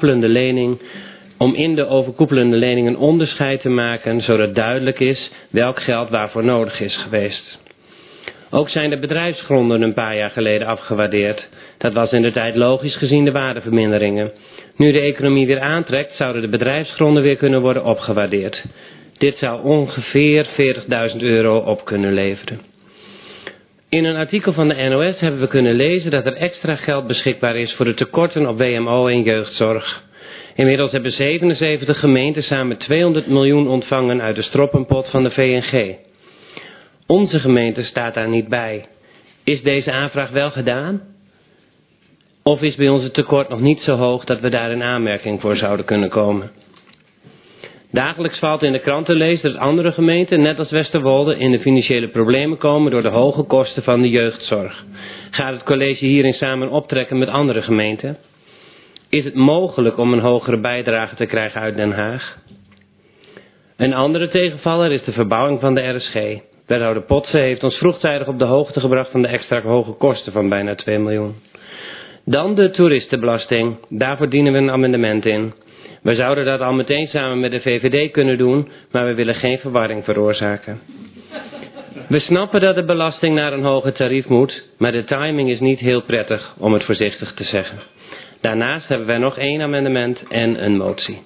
overkoepelende lening een onderscheid te maken, zodat duidelijk is welk geld waarvoor nodig is geweest. Ook zijn de bedrijfsgronden een paar jaar geleden afgewaardeerd. Dat was inderdaad logisch gezien de waardeverminderingen. Nu de economie weer aantrekt, zouden de bedrijfsgronden weer kunnen worden opgewaardeerd. Dit zou ongeveer €40.000 op kunnen leveren. In een artikel van de NOS hebben we kunnen lezen dat er extra geld beschikbaar is voor de tekorten op WMO en jeugdzorg. Inmiddels hebben 77 gemeenten samen 200 miljoen ontvangen uit de stroppenpot van de VNG. Onze gemeente staat daar niet bij. Is deze aanvraag wel gedaan? Of is bij ons het tekort nog niet zo hoog dat we daar in aanmerking voor zouden kunnen komen? Dagelijks valt in de krant te lezen dat andere gemeenten, net als Westerwolde, in de financiële problemen komen door de hoge kosten van de jeugdzorg. Gaat het college hierin samen optrekken met andere gemeenten? Is het mogelijk om een hogere bijdrage te krijgen uit Den Haag? Een andere tegenvaller is de verbouwing van de RSG. Wethouder Potsen heeft ons vroegtijdig op de hoogte gebracht van de extra hoge kosten van bijna 2 miljoen. Dan de toeristenbelasting. Daarvoor dienen we een amendement in. We zouden dat al meteen samen met de VVD kunnen doen, maar we willen geen verwarring veroorzaken. We snappen dat de belasting naar een hoger tarief moet, maar de timing is niet heel prettig, om het voorzichtig te zeggen. Daarnaast hebben wij nog 1 amendement en een motie.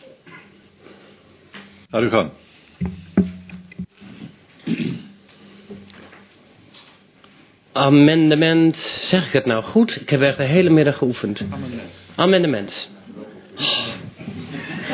Laat u gaan. Amendement, zeg ik het nou goed? Ik heb echt de hele middag geoefend. Amendement.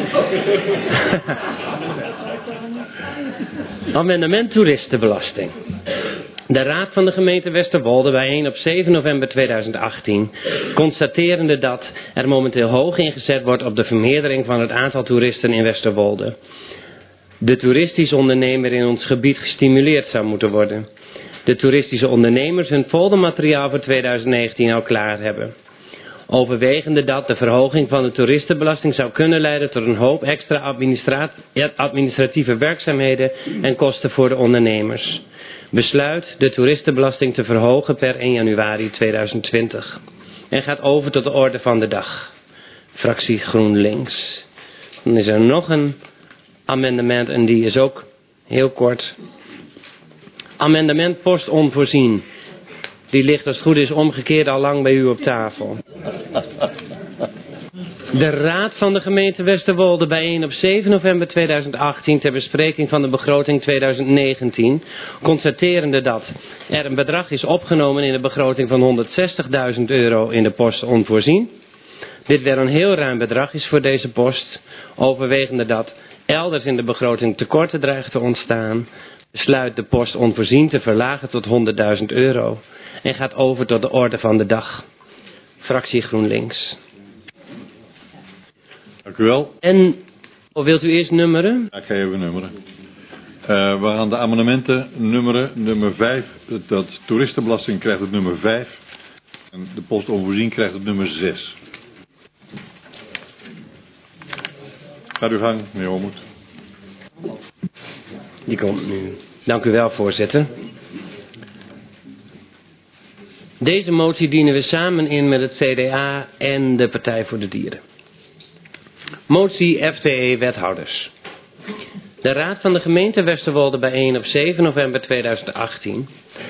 Amendement toeristenbelasting. De Raad van de gemeente Westerwolde bijeen op 7 november 2018, constaterende dat er momenteel hoog ingezet wordt op de vermeerdering van het aantal toeristen in Westerwolde. De toeristische ondernemer in ons gebied gestimuleerd zou moeten worden. De toeristische ondernemers hun foldermateriaal voor 2019 al klaar hebben. Overwegende dat de verhoging van de toeristenbelasting zou kunnen leiden tot een hoop extra administratieve werkzaamheden en kosten voor de ondernemers. Besluit de toeristenbelasting te verhogen per 1 januari 2020. En gaat over tot de orde van de dag. Fractie GroenLinks. Dan is er nog een amendement en die is ook heel kort. Amendement post onvoorzien. Die ligt als het goed is omgekeerd al lang bij u op tafel. De Raad van de gemeente Westerwolde bijeen op 7 november 2018 ter bespreking van de begroting 2019, constaterende dat er een bedrag is opgenomen in de begroting van €160.000 in de post onvoorzien. Dit weer een heel ruim bedrag is voor deze post, overwegende dat elders in de begroting tekorten dreigen te ontstaan, besluit de post onvoorzien te verlagen tot €100.000 en gaat over tot de orde van de dag. Fractie GroenLinks. Dank u wel. En, of wilt u eerst nummeren? Ja, ik ga even nummeren. We gaan de amendementen nummeren. Nummer 5, dat toeristenbelasting krijgt het nummer 5. En de post onvoorzien krijgt het nummer 6. Gaat uw gang, meneer Homoet. Die komt nu. Dank u wel, voorzitter. Deze motie dienen we samen in met het CDA en de Partij voor de Dieren. Motie FTE-wethouders. De Raad van de gemeente Westerwolde bijeen op 7 november 2018.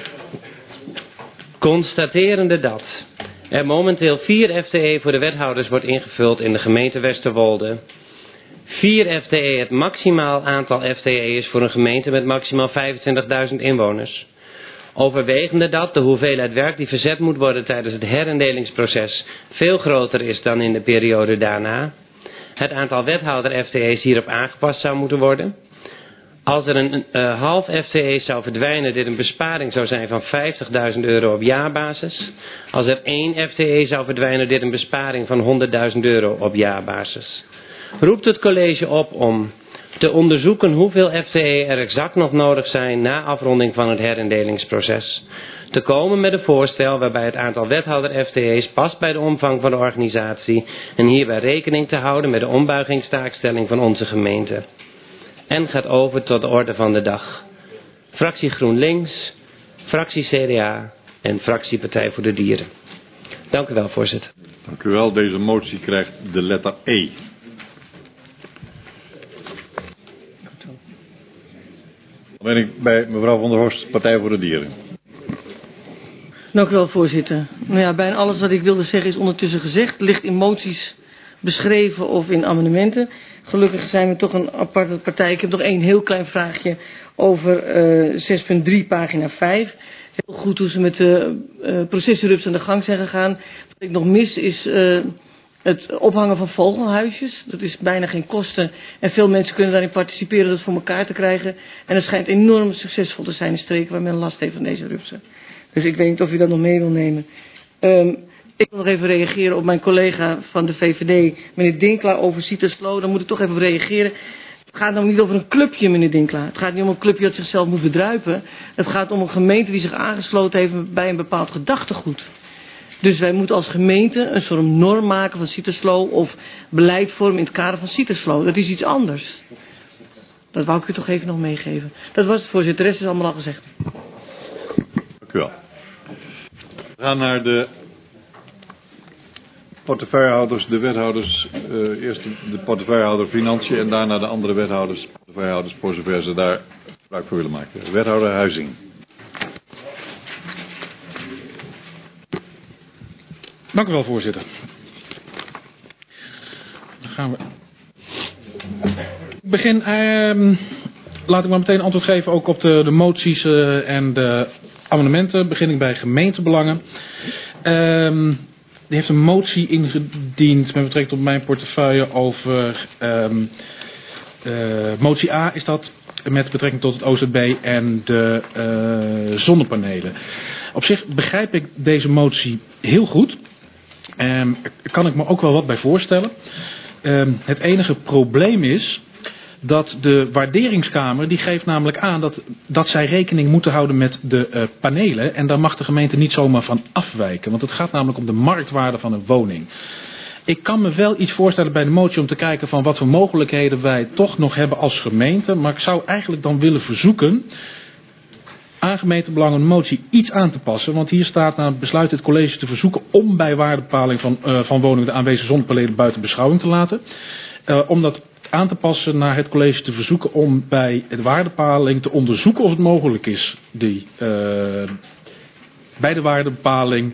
Constaterende dat er momenteel 4 FTE voor de wethouders wordt ingevuld in de gemeente Westerwolde. 4 FTE het maximaal aantal FTE is voor een gemeente met maximaal 25.000 inwoners. Overwegende dat de hoeveelheid werk die verzet moet worden tijdens het herindelingsproces veel groter is dan in de periode daarna. Het aantal wethouder FTE's hierop aangepast zou moeten worden. Als er een half FTE zou verdwijnen, dit een besparing zou zijn van €50.000 op jaarbasis. Als er 1 FTE zou verdwijnen, dit een besparing van €100.000 op jaarbasis. Roept het college op om te onderzoeken hoeveel FTE er exact nog nodig zijn na afronding van het herindelingsproces. Te komen met een voorstel waarbij het aantal wethouder FTE's past bij de omvang van de organisatie en hierbij rekening te houden met de ombuigingstaakstelling van onze gemeente. En gaat over tot de orde van de dag. Fractie GroenLinks, fractie CDA en fractie Partij voor de Dieren. Dank u wel, voorzitter. Dank u wel. Deze motie krijgt de letter E. Dan ben ik bij mevrouw Van der Horst, Partij voor de Dieren. Dank u wel, voorzitter. Nou ja, bijna alles wat ik wilde zeggen is ondertussen gezegd. Ligt in moties beschreven of in amendementen. Gelukkig zijn we toch een aparte partij. Ik heb nog één heel klein vraagje over 6.3 pagina 5. Heel goed hoe ze met de procesrups aan de gang zijn gegaan. Wat ik nog mis is het ophangen van vogelhuisjes. Dat is bijna geen kosten. En veel mensen kunnen daarin participeren dat voor elkaar te krijgen. En het schijnt enorm succesvol te zijn in streken waar men last heeft van deze rupsen. Dus ik weet niet of u dat nog mee wil nemen. Ik wil nog even reageren op mijn collega van de VVD, meneer Dinklaar, over Citaslo. Daar moet ik toch even op reageren. Het gaat namelijk niet over een clubje, meneer Dinklaar. Het gaat niet om een clubje dat zichzelf moet bedruipen. Het gaat om een gemeente die zich aangesloten heeft bij een bepaald gedachtegoed. Dus wij moeten als gemeente een soort norm maken van Citaslo of beleid vormen in het kader van Citaslo. Dat is iets anders. Dat wou ik u toch even nog meegeven. Dat was het, voorzitter. De rest is allemaal al gezegd. Dank u wel. We gaan naar de portefeuillehouders, de wethouders. Eerst de portefeuillehouder Financiën en daarna de andere wethouders, portefeuillehouders, voor zover ze daar gebruik voor willen maken. Wethouder Huizing. Dank u wel, voorzitter. Dan gaan we. Ik begin, laat ik maar meteen antwoord geven ook op de moties en de amendementen. Begin ik bij gemeentebelangen. Die heeft een motie ingediend met betrekking tot mijn portefeuille over Motie A is dat met betrekking tot het OZB en de zonnepanelen. Op zich begrijp ik deze motie heel goed. Kan ik me ook wel wat bij voorstellen. Het enige probleem is dat de waarderingskamer, die geeft namelijk aan dat zij rekening moeten houden met de panelen. En daar mag de gemeente niet zomaar van afwijken. Want het gaat namelijk om de marktwaarde van een woning. Ik kan me wel iets voorstellen bij de motie om te kijken van wat voor mogelijkheden wij toch nog hebben als gemeente. Maar ik zou eigenlijk dan willen verzoeken aan gemeentebelangen een motie iets aan te passen. Want hier staat na het besluit het college te verzoeken om bij waardebepaling van woningen de aanwezige zonnepanelen buiten beschouwing te laten. Om dat aan te passen naar het college te verzoeken om bij de waardebepaling te onderzoeken of het mogelijk is bij de waardebepaling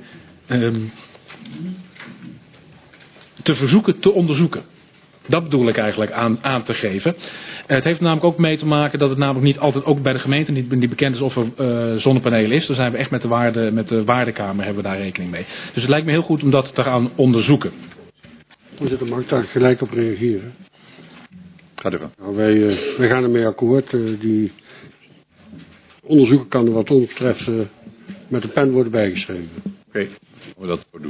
te verzoeken te onderzoeken. Dat bedoel ik eigenlijk aan te geven. Het heeft namelijk ook mee te maken dat het namelijk niet altijd ook bij de gemeente niet bekend is of er zonnepanelen is. Daar zijn we echt met de waardekamer hebben we daar rekening mee. Dus het lijkt me heel goed om dat te gaan onderzoeken. Voorzitter, mag ik daar gelijk op reageren? Ga er van. Nou, wij gaan ermee akkoord. Die onderzoeken kan er wat ons betreft met de pen worden bijgeschreven. Oké, laten we dat voor doen.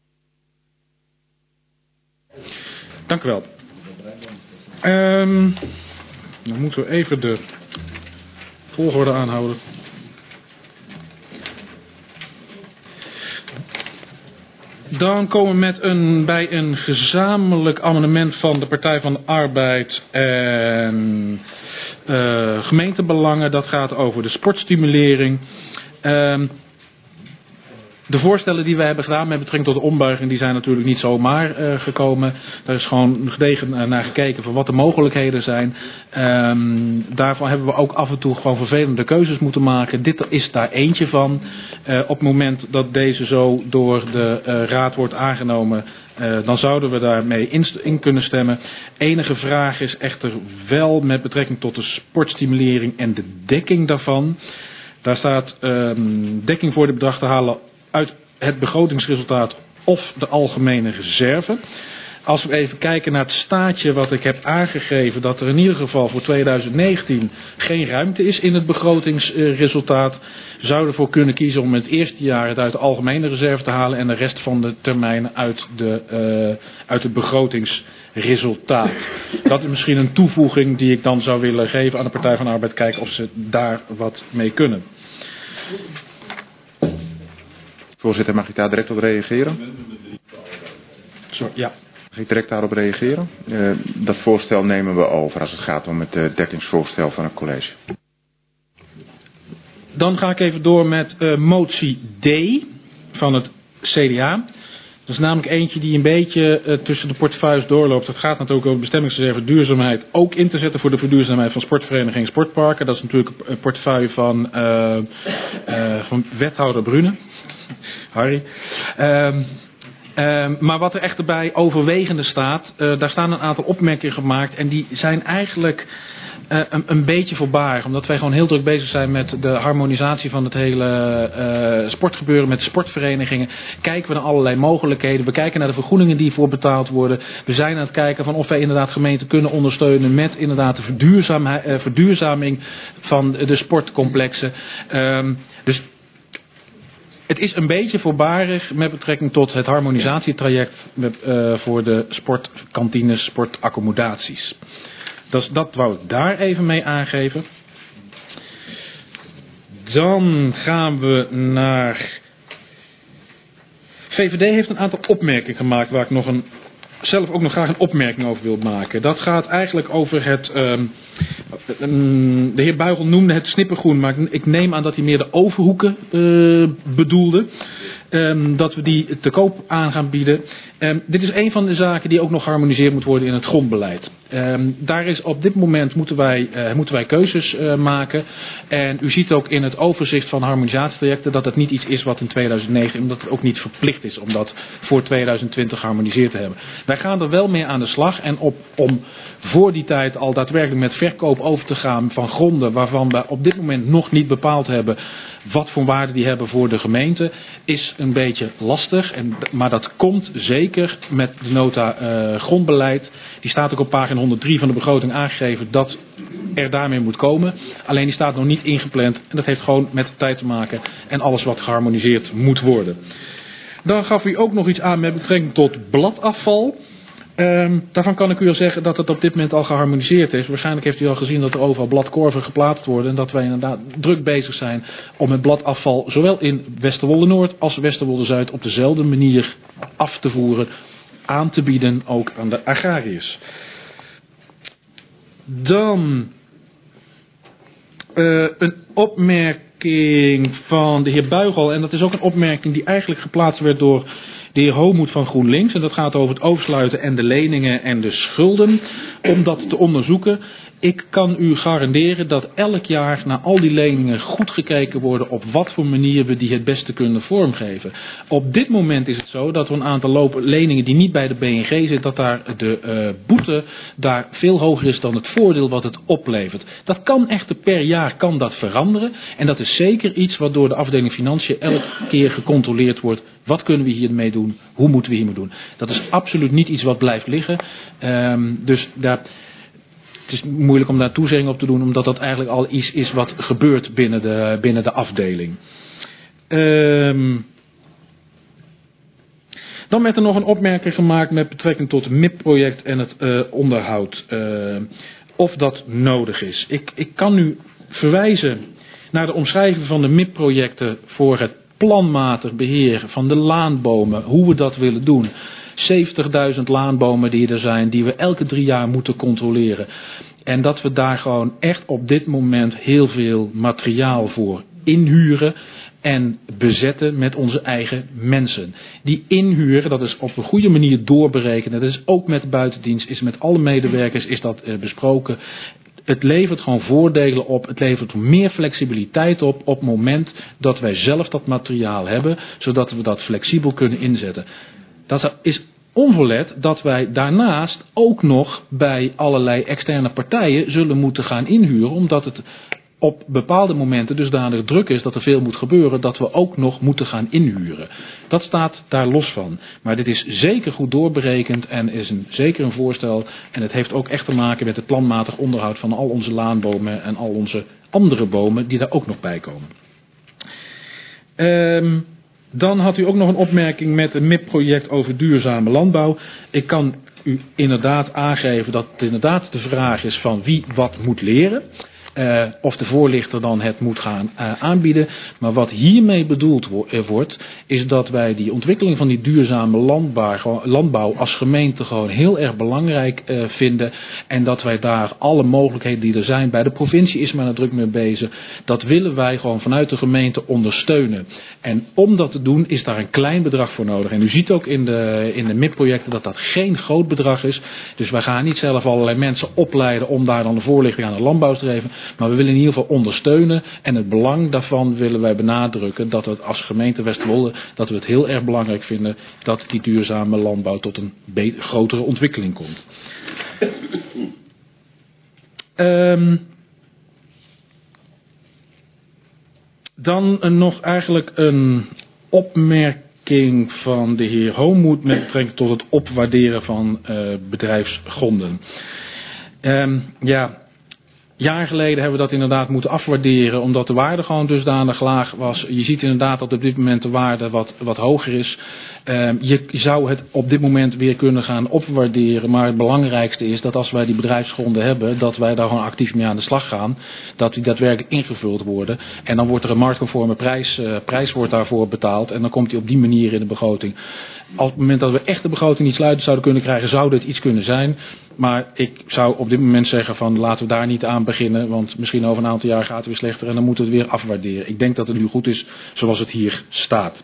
Dank u wel. Dan moeten we even de volgorde aanhouden. Dan komen we bij een gezamenlijk amendement van de Partij van de Arbeid en gemeentebelangen. Dat gaat over de sportstimulering. De voorstellen die wij hebben gedaan met betrekking tot de ombuiging, die zijn natuurlijk niet zomaar gekomen. Daar is gewoon gedegen naar gekeken van wat de mogelijkheden zijn. Daarvan hebben we ook af en toe gewoon vervelende keuzes moeten maken. Dit is daar eentje van. Op het moment dat deze zo door de raad wordt aangenomen, dan zouden we daarmee in kunnen stemmen. Enige vraag is echter wel met betrekking tot de sportstimulering en de dekking daarvan. Daar staat dekking voor dit bedrag te halen uit het begrotingsresultaat of de algemene reserve. Als we even kijken naar het staatje wat ik heb aangegeven, dat er in ieder geval voor 2019 geen ruimte is in het begrotingsresultaat, zouden we ervoor kunnen kiezen om het eerste jaar het uit de algemene reserve te halen en de rest van de termijn uit het begrotingsresultaat. Dat is misschien een toevoeging die ik dan zou willen geven aan de Partij van de Arbeid, kijken of ze daar wat mee kunnen. Voorzitter, mag ik daar direct op reageren? Sorry, ja. Mag ik direct daarop reageren? Dat voorstel nemen we over als het gaat om het dekkingsvoorstel van het college. Dan ga ik even door met motie D van het CDA. Dat is namelijk eentje die een beetje tussen de portefeuilles doorloopt. Het gaat natuurlijk over bestemmingsreserve duurzaamheid ook in te zetten voor de verduurzaamheid van sportverenigingen en sportparken. Dat is natuurlijk een portefeuille van wethouder Brune. Harry. Maar wat er echt bij overwegende staat, daar staan een aantal opmerkingen gemaakt en die zijn eigenlijk een beetje voorbarig. Omdat wij gewoon heel druk bezig zijn met de harmonisatie van het hele sportgebeuren met de sportverenigingen. Kijken we naar allerlei mogelijkheden. We kijken naar de vergoedingen die voor betaald worden. We zijn aan het kijken van of wij inderdaad gemeenten kunnen ondersteunen met inderdaad de verduurzaming van de sportcomplexen. Dus het is een beetje voorbarig met betrekking tot het harmonisatietraject voor de sportkantines, sportaccommodaties. Dat wou ik daar even mee aangeven. Dan gaan we naar VVD heeft een aantal opmerkingen gemaakt waar ik zelf ook nog graag een opmerking over wil maken. Dat gaat eigenlijk over de heer Buigel noemde het snippergroen, maar ik neem aan dat hij meer de overhoeken bedoelde. Dat we die te koop aan gaan bieden. Dit is een van de zaken die ook nog geharmoniseerd moet worden in het grondbeleid. Daar is op dit moment moeten wij keuzes maken. En u ziet ook in het overzicht van harmonisatietrajecten dat het niet iets is wat in 2009, omdat het ook niet verplicht is om dat voor 2020 geharmoniseerd te hebben. Wij gaan er wel mee aan de slag en om voor die tijd al daadwerkelijk met verkoop over te gaan van gronden waarvan we op dit moment nog niet bepaald hebben wat voor waarde die hebben voor de gemeente, is een beetje lastig. Maar dat komt zeker zeker met de nota grondbeleid. Die staat ook op pagina 103 van de begroting aangegeven dat er daarmee moet komen. Alleen die staat nog niet ingepland en dat heeft gewoon met de tijd te maken en alles wat geharmoniseerd moet worden. Dan gaf u ook nog iets aan met betrekking tot bladafval. Daarvan kan ik u al zeggen dat het op dit moment al geharmoniseerd is. Waarschijnlijk heeft u al gezien dat er overal bladkorven geplaatst worden. En dat wij inderdaad druk bezig zijn om het bladafval zowel in Westerwolde Noord als Westerwolde Zuid op dezelfde manier af te voeren. Aan te bieden ook aan de agrariërs. Dan een opmerking van de heer Buigel. En dat is ook een opmerking die eigenlijk geplaatst werd door de heer Homoed van GroenLinks. En dat gaat over het oversluiten en de leningen en de schulden. Om dat te onderzoeken. Ik kan u garanderen dat elk jaar naar al die leningen goed gekeken wordt op wat voor manier we die het beste kunnen vormgeven. Op dit moment is het zo dat er een aantal leningen die niet bij de BNG zitten, dat daar de boete daar veel hoger is dan het voordeel wat het oplevert. Dat kan echter per jaar kan dat veranderen. En dat is zeker iets wat door de afdeling Financiën elke keer gecontroleerd wordt. Wat kunnen we hiermee doen? Hoe moeten we hiermee doen? Dat is absoluut niet iets wat blijft liggen. Dus daar... Het is moeilijk om daar toezegging op te doen, omdat dat eigenlijk al iets is wat gebeurt binnen de afdeling. Dan werd er nog een opmerking gemaakt met betrekking tot het MIP-project en het onderhoud. Of dat nodig is. Ik kan nu verwijzen naar de omschrijving van de MIP-projecten voor het planmatig beheer van de laanbomen. Hoe we dat willen doen. 70.000 laanbomen die er zijn, die we elke 3 jaar moeten controleren. En dat we daar gewoon echt op dit moment heel veel materiaal voor inhuren en bezetten met onze eigen mensen. Die inhuren, dat is op een goede manier doorberekenen. Dat is ook met de buitendienst, is met alle medewerkers is dat besproken. Het levert gewoon voordelen op. Het levert meer flexibiliteit op het moment dat wij zelf dat materiaal hebben, zodat we dat flexibel kunnen inzetten. Dat is onverlet dat wij daarnaast ook nog bij allerlei externe partijen zullen moeten gaan inhuren, omdat het op bepaalde momenten dusdanig druk is dat er veel moet gebeuren, dat we ook nog moeten gaan inhuren. Dat staat daar los van. Maar dit is zeker goed doorberekend en is zeker een voorstel. En het heeft ook echt te maken met het planmatig onderhoud van al onze laanbomen en al onze andere bomen die daar ook nog bij komen. Dan had u ook nog een opmerking met een MIP-project over duurzame landbouw. Ik kan u inderdaad aangeven dat het inderdaad de vraag is van wie wat moet leren. Of de voorlichter dan het moet gaan aanbieden. Maar wat hiermee bedoeld wordt, is dat wij die ontwikkeling van die duurzame landbouw als gemeente gewoon heel erg belangrijk vinden. En dat wij daar alle mogelijkheden die er zijn, bij de provincie is men er druk mee bezig. Dat willen wij gewoon vanuit de gemeente ondersteunen. En om dat te doen is daar een klein bedrag voor nodig. En u ziet ook in de MIP-projecten dat dat geen groot bedrag is. Dus wij gaan niet zelf allerlei mensen opleiden om daar dan de voorlichting aan de landbouw te geven. Maar we willen in ieder geval ondersteunen. En het belang daarvan willen wij benadrukken dat we als gemeente Westerwolde, dat we het heel erg belangrijk vinden dat die duurzame landbouw tot een grotere ontwikkeling komt. Dan nog eigenlijk een opmerking van de heer Homoed met betrekking tot het opwaarderen van bedrijfsgronden. Jaar geleden hebben we dat inderdaad moeten afwaarderen, omdat de waarde gewoon dusdanig laag was. Je ziet inderdaad dat op dit moment de waarde wat hoger is. Je zou het op dit moment weer kunnen gaan opwaarderen, maar het belangrijkste is dat als wij die bedrijfsgronden hebben, dat wij daar gewoon actief mee aan de slag gaan. Dat die daadwerkelijk ingevuld worden. En dan wordt er een marktconforme prijs wordt daarvoor betaald en dan komt die op die manier in de begroting. Op het moment dat we echt de begroting niet sluiten zouden kunnen krijgen, zou dit iets kunnen zijn. Maar ik zou op dit moment zeggen van laten we daar niet aan beginnen, want misschien over een aantal jaar gaat het weer slechter en dan moeten we het weer afwaarderen. Ik denk dat het nu goed is zoals het hier staat.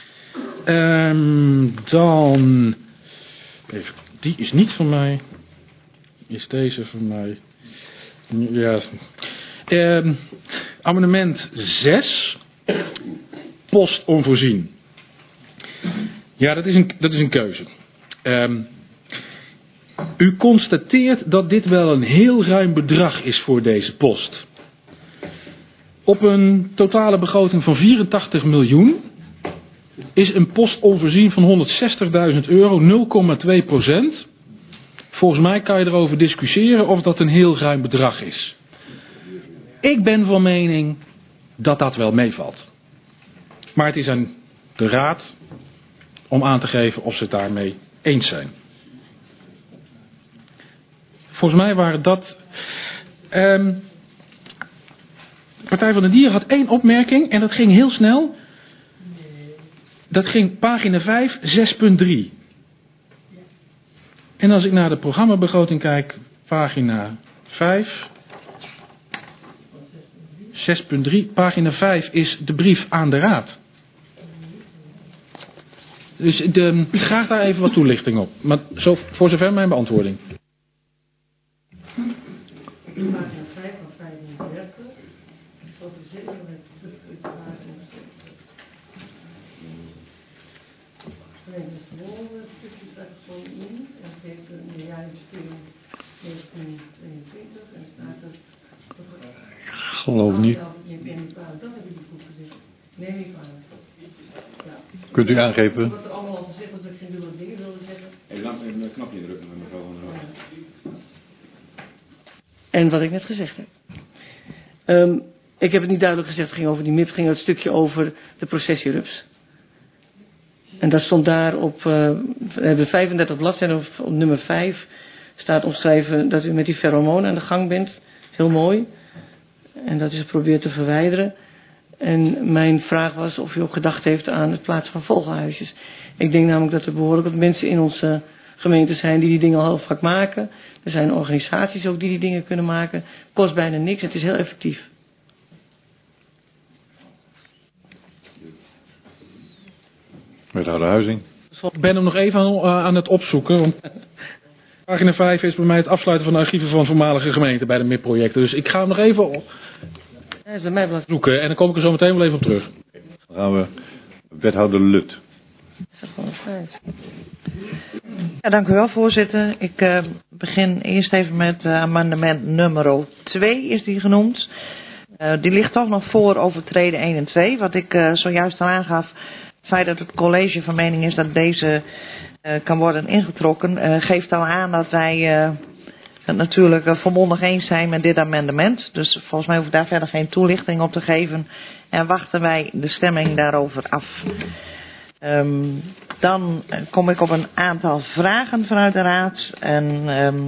Dan, even, die is niet van mij. Is deze van mij? Ja. Amendement 6. Post onvoorzien. Ja, dat is een keuze. U constateert dat dit wel een heel ruim bedrag is voor deze post. Op een totale begroting van 84 miljoen... is een post onvoorzien van €160.000, 0,2%. Volgens mij kan je erover discussiëren of dat een heel ruim bedrag is. Ik ben van mening dat dat wel meevalt. Maar het is aan de Raad om aan te geven of ze het daarmee eens zijn. Volgens mij waren dat... Partij van de Dieren had 1 opmerking en dat ging heel snel. Dat ging pagina 5, 6.3. En als ik naar de programmabegroting kijk, pagina 5, 6.3, pagina 5 is de brief aan de Raad. Dus graag daar even wat toelichting op. Maar voor zover mijn beantwoording. Geloof niet. Kunt u aangeven? Wat er allemaal al gezegd was, dat ik geen dubbele dingen wilde zeggen. Even een knopje drukken met mevrouw van der Hoog. En wat ik net gezegd heb. Ik heb het niet duidelijk gezegd, het ging over die MIP, het ging het stukje over de processierups. En dat stond daar op, we hebben 35 bladzijden, op nummer 5 staat omschreven dat u met die feromonen aan de gang bent. Heel mooi. En dat is geprobeerd te verwijderen. En mijn vraag was of u ook gedacht heeft aan het plaatsen van vogelhuisjes. Ik denk namelijk dat er behoorlijk wat mensen in onze gemeente zijn die dingen al heel vaak maken. Er zijn organisaties ook die dingen kunnen maken. Kost bijna niks, het is heel effectief. Wethouder Huizing. Ik ben hem nog even aan het opzoeken. Want pagina 5 is bij mij het afsluiten van de archieven van voormalige gemeenten bij de MIP-projecten. Dus ik ga hem nog even zoeken en dan kom ik er zo meteen wel even op terug. Dan gaan we wethouder Lut. Ja, dank u wel, voorzitter. Ik begin eerst even met amendement nummer 2 is die genoemd. Die ligt toch nog voor overtreden 1 en 2. Wat ik zojuist al aangaf, het feit dat het college van mening is dat deze kan worden ingetrokken, geeft al aan dat wij het natuurlijk volmondig eens zijn met dit amendement. Dus volgens mij hoef ik daar verder geen toelichting op te geven. En wachten wij de stemming daarover af. Dan kom ik op een aantal vragen vanuit de raad. En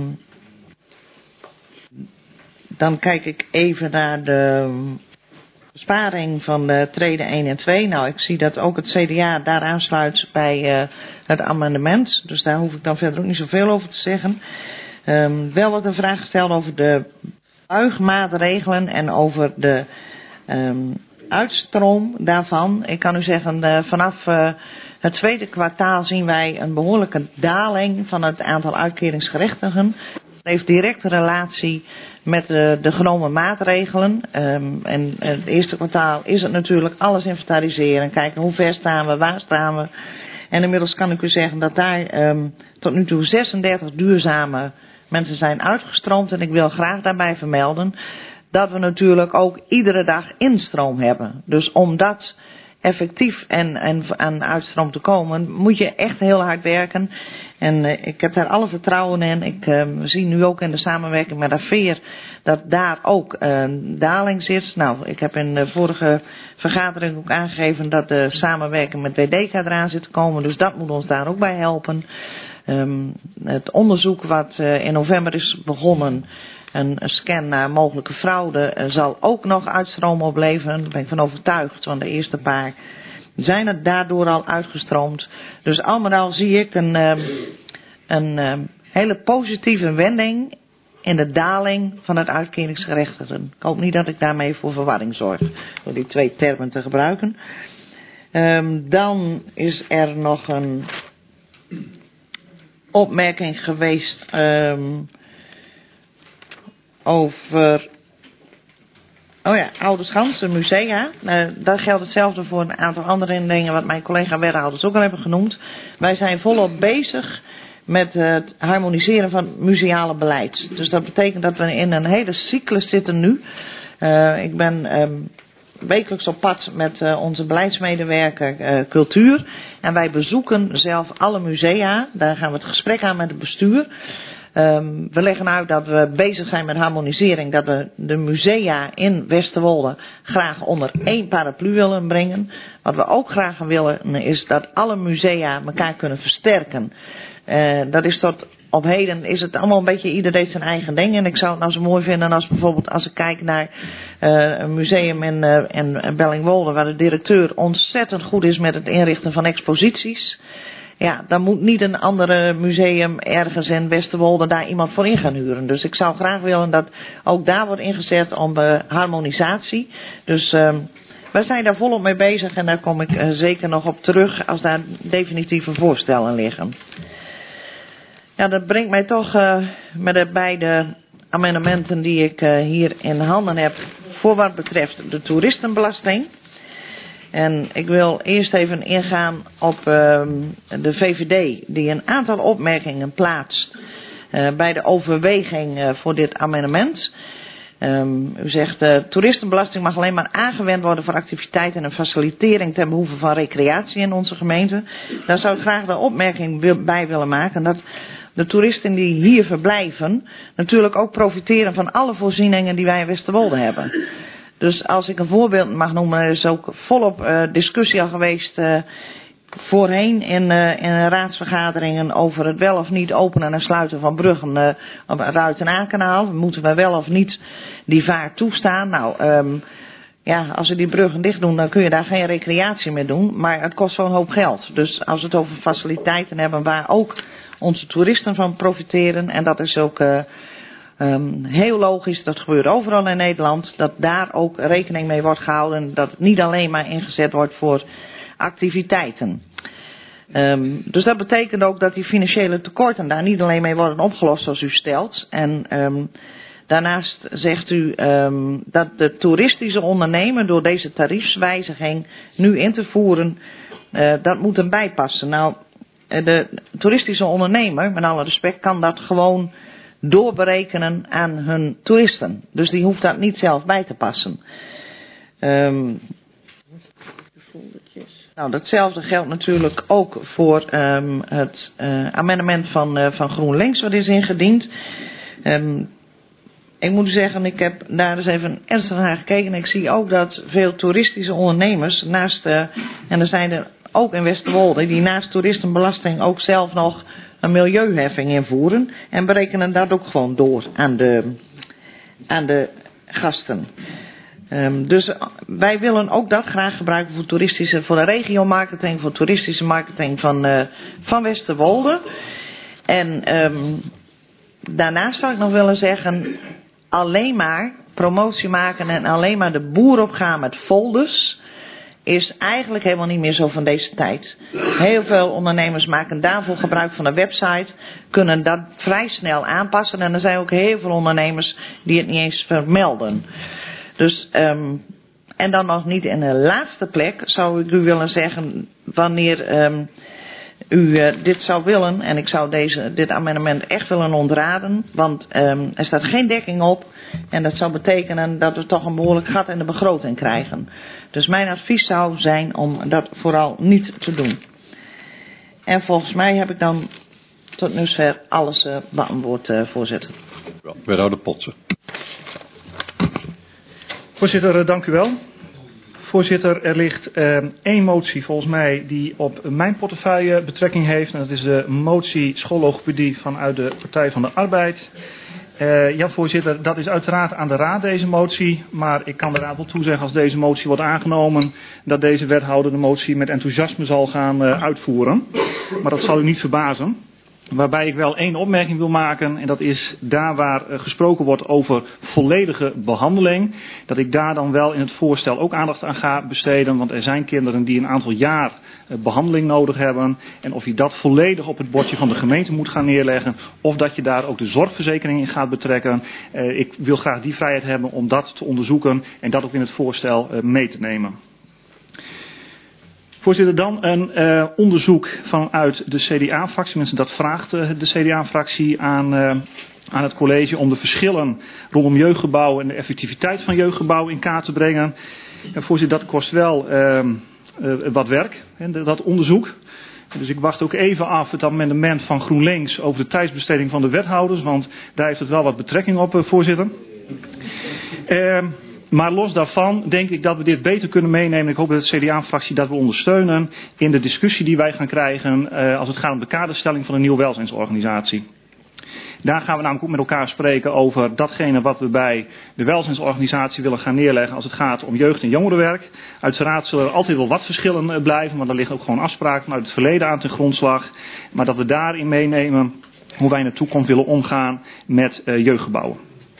dan kijk ik even naar de besparing van de treden 1 en 2. Nou, ik zie dat ook het CDA daar aansluit bij het amendement. Dus daar hoef ik dan verder ook niet zoveel over te zeggen. Wel wordt een vraag gesteld over de buigmaatregelen en over de uitstroom daarvan. Ik kan u zeggen, vanaf het tweede kwartaal zien wij een behoorlijke daling van het aantal uitkeringsgerechtigen. Dat heeft directe relatie met de genomen maatregelen. En het eerste kwartaal is het natuurlijk alles inventariseren. Kijken hoe ver staan we, waar staan we. En inmiddels kan ik u zeggen dat daar tot nu toe 36 duurzame mensen zijn uitgestroomd. En ik wil graag daarbij vermelden dat we natuurlijk ook iedere dag instroom hebben. Dus om dat effectief en aan uitstroom te komen, moet je echt heel hard werken. En ik heb daar alle vertrouwen in. We zien nu ook in de samenwerking met Aveer dat daar ook daling zit. Nou, ik heb in de vorige vergadering ook aangegeven dat de samenwerking met WDK eraan zit te komen. Dus dat moet ons daar ook bij helpen. Het onderzoek wat in november is begonnen, een scan naar mogelijke fraude, zal ook nog uitstroom opleveren. Daar ben ik van overtuigd, want de eerste paar zijn er daardoor al uitgestroomd. Dus al met al zie ik een hele positieve wending in de daling van het uitkeringsgerechtigden. Ik hoop niet dat ik daarmee voor verwarring zorg, door die twee termen te gebruiken. Dan is er nog een opmerking geweest over Oude Schansen musea. Daar geldt hetzelfde voor een aantal andere dingen wat mijn collega wethouders ook al hebben genoemd. Wij zijn volop bezig met het harmoniseren van het museale beleid. Dus dat betekent dat we in een hele cyclus zitten nu. Ik ben wekelijks op pad met onze beleidsmedewerker cultuur. En wij bezoeken zelf alle musea. Daar gaan we het gesprek aan met het bestuur. We leggen uit dat we bezig zijn met harmonisering. Dat we de musea in Westerwolde graag onder één paraplu willen brengen. Wat we ook graag willen is dat alle musea elkaar kunnen versterken. Dat is tot op heden is het allemaal een beetje, ieder deed zijn eigen ding. En ik zou het nou zo mooi vinden als bijvoorbeeld als ik kijk naar een museum in Bellingwolde, waar de directeur ontzettend goed is met het inrichten van exposities. Ja, dan moet niet een andere museum ergens in Westerwolde daar iemand voor in gaan huren. Dus ik zou graag willen dat ook daar wordt ingezet om harmonisatie. Dus wij zijn daar volop mee bezig en daar kom ik zeker nog op terug als daar definitieve voorstellen liggen. Ja, dat brengt mij toch met de beide amendementen die ik hier in handen heb voor wat betreft de toeristenbelasting. En ik wil eerst even ingaan op de VVD die een aantal opmerkingen plaatst bij de overweging voor dit amendement. U zegt de toeristenbelasting mag alleen maar aangewend worden voor activiteiten en facilitering ten behoeve van recreatie in onze gemeente. Daar zou ik graag de opmerking bij willen maken dat de toeristen die hier verblijven natuurlijk ook profiteren van alle voorzieningen die wij in Westerwolde hebben. Dus als ik een voorbeeld mag noemen, er is ook volop discussie al geweest voorheen in raadsvergaderingen over het wel of niet openen en sluiten van bruggen op het Ruiten-Aa-kanaal. Moeten we wel of niet die vaart toestaan? Nou, ja, als we die bruggen dicht doen, dan kun je daar geen recreatie meer doen. Maar het kost zo'n hoop geld. Dus als we het over faciliteiten hebben waar ook onze toeristen van profiteren, en dat is ook heel logisch, dat gebeurt overal in Nederland, dat daar ook rekening mee wordt gehouden, dat het niet alleen maar ingezet wordt voor activiteiten. Dus dat betekent ook dat die financiële tekorten daar niet alleen mee worden opgelost zoals u stelt. En daarnaast zegt u dat de toeristische ondernemer door deze tariefswijziging nu in te voeren, dat moet hem bijpassen. Nou, de toeristische ondernemer, met alle respect, kan dat gewoon doorberekenen aan hun toeristen. Dus die hoeft dat niet zelf bij te passen. Nou, datzelfde geldt natuurlijk ook voor het amendement van GroenLinks wat is ingediend. Ik moet zeggen, ik heb daar eens even ernstig naar gekeken. Ik zie ook dat veel toeristische ondernemers naast, en er zijn er ook in Westerwolde, die naast toeristenbelasting ook zelf nog een milieuheffing invoeren. En berekenen dat ook gewoon door aan de gasten. Dus wij willen ook dat graag gebruiken voor de regiomarketing, voor toeristische marketing van Westerwolde. En daarnaast zou ik nog willen zeggen, alleen maar promotie maken en alleen maar de boer opgaan met folders is eigenlijk helemaal niet meer zo van deze tijd. Heel veel ondernemers maken daarvoor gebruik van de website, kunnen dat vrij snel aanpassen en er zijn ook heel veel ondernemers die het niet eens vermelden. Dus, en dan nog niet in de laatste plek zou ik u willen zeggen, wanneer u dit zou willen, en ik zou dit amendement echt willen ontraden, want er staat geen dekking op en dat zou betekenen dat we toch een behoorlijk gat in de begroting krijgen. Dus mijn advies zou zijn om dat vooral niet te doen. En volgens mij heb ik dan tot nu toe alles beantwoord, voorzitter. Wethouder Potsen. Voorzitter, dank u wel. Voorzitter, er ligt één motie volgens mij die op mijn portefeuille betrekking heeft. En dat is de motie schoollogopedie vanuit de Partij van de Arbeid. Ja, voorzitter, dat is uiteraard aan de raad deze motie. Maar ik kan de raad wel toezeggen als deze motie wordt aangenomen, dat deze wethouder de motie met enthousiasme zal gaan uitvoeren. Maar dat zal u niet verbazen. Waarbij ik wel één opmerking wil maken, en dat is daar waar gesproken wordt over volledige behandeling, dat ik daar dan wel in het voorstel ook aandacht aan ga besteden, want er zijn kinderen die een aantal jaar behandeling nodig hebben, en of je dat volledig op het bordje van de gemeente moet gaan neerleggen, of dat je daar ook de zorgverzekering in gaat betrekken. Ik wil graag die vrijheid hebben om dat te onderzoeken en dat ook in het voorstel mee te nemen. Voorzitter, dan een onderzoek vanuit de CDA-fractie. Mensen, dat vraagt de CDA-fractie aan het college om de verschillen rondom jeugdgebouwen en de effectiviteit van jeugdgebouwen in kaart te brengen. En voorzitter, dat kost wel wat werk, dat onderzoek. Dus ik wacht ook even af het amendement van GroenLinks over de tijdsbesteding van de wethouders, want daar heeft het wel wat betrekking op, voorzitter. Maar los daarvan denk ik dat we dit beter kunnen meenemen. Ik hoop dat de CDA-fractie dat we ondersteunen in de discussie die wij gaan krijgen als het gaat om de kaderstelling van een nieuwe welzijnsorganisatie. Daar gaan we namelijk ook met elkaar spreken over datgene wat we bij de welzijnsorganisatie willen gaan neerleggen als het gaat om jeugd- en jongerenwerk. Uiteraard zullen er altijd wel wat verschillen blijven, want er liggen ook gewoon afspraken vanuit het verleden aan ten grondslag. Maar dat we daarin meenemen hoe wij in de toekomst willen omgaan met jeugdgebouwen.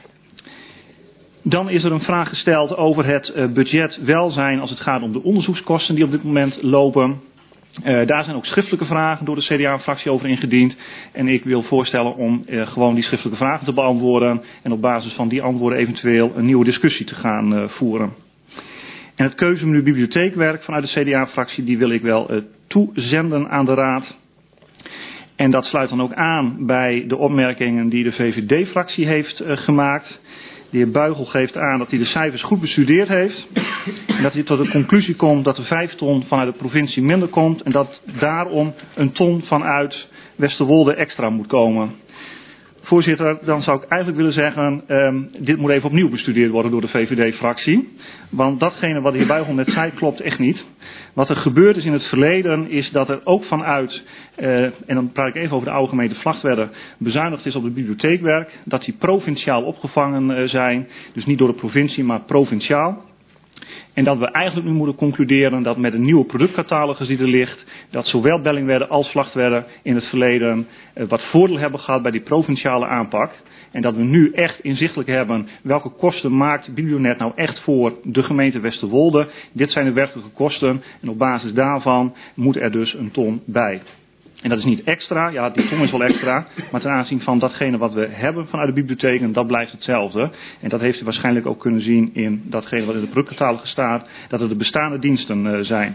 Dan is er een vraag gesteld over het budget welzijn als het gaat om de onderzoekskosten die op dit moment lopen. Daar zijn ook schriftelijke vragen door de CDA-fractie over ingediend. En ik wil voorstellen om gewoon die schriftelijke vragen te beantwoorden. En op basis van die antwoorden eventueel een nieuwe discussie te gaan voeren. En het keuzemenu bibliotheekwerk vanuit de CDA-fractie die wil ik wel toezenden aan de raad. En dat sluit dan ook aan bij de opmerkingen die de VVD-fractie heeft gemaakt. De heer Buigel geeft aan dat hij de cijfers goed bestudeerd heeft. En dat hij tot de conclusie komt dat er 5 ton vanuit de provincie minder komt. En dat daarom een ton vanuit Westerwolde extra moet komen. Voorzitter, dan zou ik eigenlijk willen zeggen, dit moet even opnieuw bestudeerd worden door de VVD-fractie. Want datgene wat de heer Buigel net zei klopt echt niet. Wat er gebeurd is in het verleden is dat er ook vanuit, en dan praat ik even over de oude gemeente Vlagtwedde, bezuinigd is op het bibliotheekwerk. Dat die provinciaal opgevangen zijn. Dus niet door de provincie, maar provinciaal. En dat we eigenlijk nu moeten concluderen dat met een nieuwe productcatalogus die er ligt, dat zowel Bellingwedde als Vlagtwedde in het verleden wat voordeel hebben gehad bij die provinciale aanpak. En dat we nu echt inzichtelijk hebben welke kosten maakt Biblionet nou echt voor de gemeente Westerwolde. Dit zijn de werkelijke kosten en op basis daarvan moet er dus een ton bij. En dat is niet extra, ja die ton is wel extra, maar ten aanzien van datgene wat we hebben vanuit de bibliotheken, dat blijft hetzelfde. En dat heeft u waarschijnlijk ook kunnen zien in datgene wat in de productcatalogus staat, dat het de bestaande diensten zijn.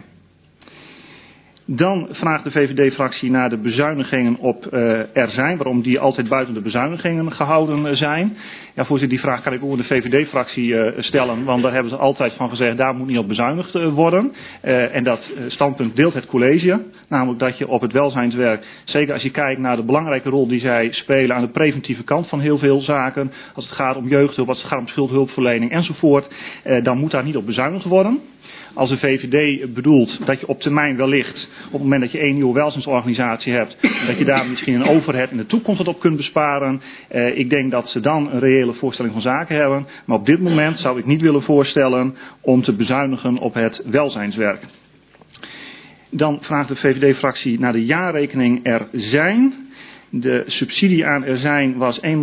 Dan vraagt de VVD-fractie naar de bezuinigingen op er zijn, waarom die altijd buiten de bezuinigingen gehouden zijn. Ja, voorzitter, die vraag kan ik ook in de VVD-fractie stellen, want daar hebben ze altijd van gezegd, daar moet niet op bezuinigd worden. En dat standpunt deelt het college, namelijk dat je op het welzijnswerk, zeker als je kijkt naar de belangrijke rol die zij spelen aan de preventieve kant van heel veel zaken, als het gaat om jeugdhulp, als het gaat om schuldhulpverlening enzovoort, dan moet daar niet op bezuinigd worden. Als de VVD bedoelt dat je op termijn wellicht, op het moment dat je 1 nieuwe welzijnsorganisatie hebt, dat je daar misschien een overhead in de toekomst wat op kunt besparen. Ik denk dat ze dan een reële voorstelling van zaken hebben. Maar op dit moment zou ik niet willen voorstellen om te bezuinigen op het welzijnswerk. Dan vraagt de VVD-fractie naar de jaarrekening er zijn. De subsidie aan er zijn was 1.685.910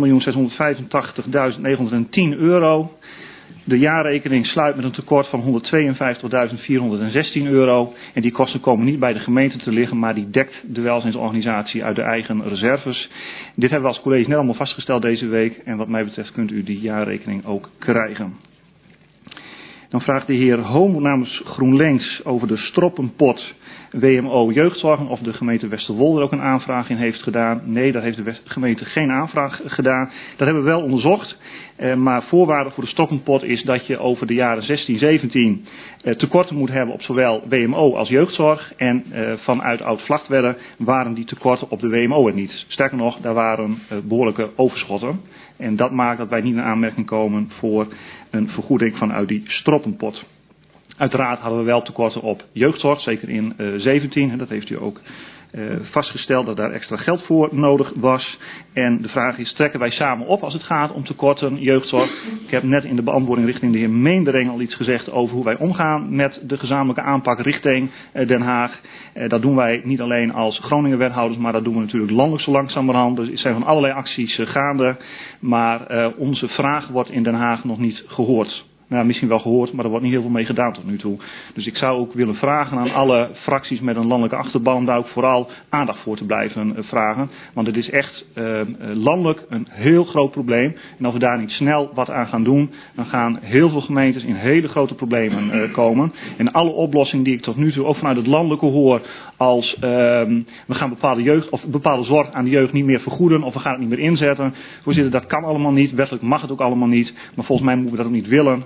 euro. De jaarrekening sluit met een tekort van €152.416 en die kosten komen niet bij de gemeente te liggen, maar die dekt de welzijnsorganisatie uit de eigen reserves. Dit hebben we als college net allemaal vastgesteld deze week en wat mij betreft kunt u die jaarrekening ook krijgen. Dan vraagt de heer Homo namens GroenLinks over de stroppenpot WMO jeugdzorg of de gemeente Westerwolde er ook een aanvraag in heeft gedaan. Nee, daar heeft de gemeente geen aanvraag gedaan. Dat hebben we wel onderzocht. Maar voorwaarde voor de stroppenpot is dat je over de jaren 16-17 tekorten moet hebben op zowel WMO als jeugdzorg. En vanuit Oud-Vlagtwedde waren die tekorten op de WMO er niet. Sterker nog, daar waren behoorlijke overschotten. En dat maakt dat wij niet in aanmerking komen voor een vergoeding vanuit die stroppenpot. Uiteraard hadden we wel tekorten op jeugdzorg, zeker in 17. En dat heeft u ook vastgesteld dat daar extra geld voor nodig was. En de vraag is, trekken wij samen op als het gaat om tekorten jeugdzorg? Ik heb net in de beantwoording richting de heer Meendering al iets gezegd over hoe wij omgaan met de gezamenlijke aanpak richting Den Haag. Dat doen wij niet alleen als Groningen wethouders, maar dat doen we natuurlijk landelijk zo langzamerhand. Dus er zijn van allerlei acties gaande, maar onze vraag wordt in Den Haag nog niet gehoord. Nou, misschien wel gehoord, maar er wordt niet heel veel mee gedaan tot nu toe. Dus ik zou ook willen vragen aan alle fracties met een landelijke achterban daar ook vooral aandacht voor te blijven vragen. Want het is echt landelijk een heel groot probleem. En als we daar niet snel wat aan gaan doen, dan gaan heel veel gemeentes in hele grote problemen komen. En alle oplossingen die ik tot nu toe ook vanuit het landelijke hoor, als we gaan bepaalde jeugd of bepaalde zorg aan de jeugd niet meer vergoeden of we gaan het niet meer inzetten. Voorzitter, dat kan allemaal niet. Wettelijk mag het ook allemaal niet. Maar volgens mij moeten we dat ook niet willen.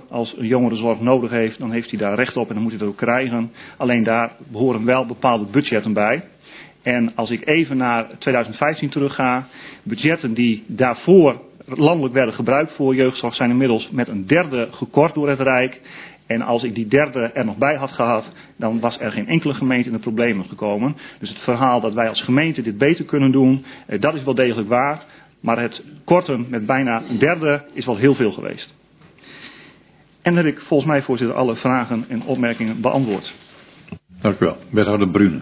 Als een jongerenzorg nodig heeft, dan heeft hij daar recht op en dan moet hij dat ook krijgen. Alleen daar behoren wel bepaalde budgetten bij. En als ik even naar 2015 terug ga, budgetten die daarvoor landelijk werden gebruikt voor jeugdzorg zijn inmiddels met een derde gekort door het Rijk. En als ik die derde er nog bij had gehad, dan was er geen enkele gemeente in de problemen gekomen. Dus het verhaal dat wij als gemeente dit beter kunnen doen, dat is wel degelijk waar. Maar het korten met bijna een derde is wel heel veel geweest. En dan heb ik volgens mij, voorzitter, alle vragen en opmerkingen beantwoord. Dank u wel. Wethouder Brune.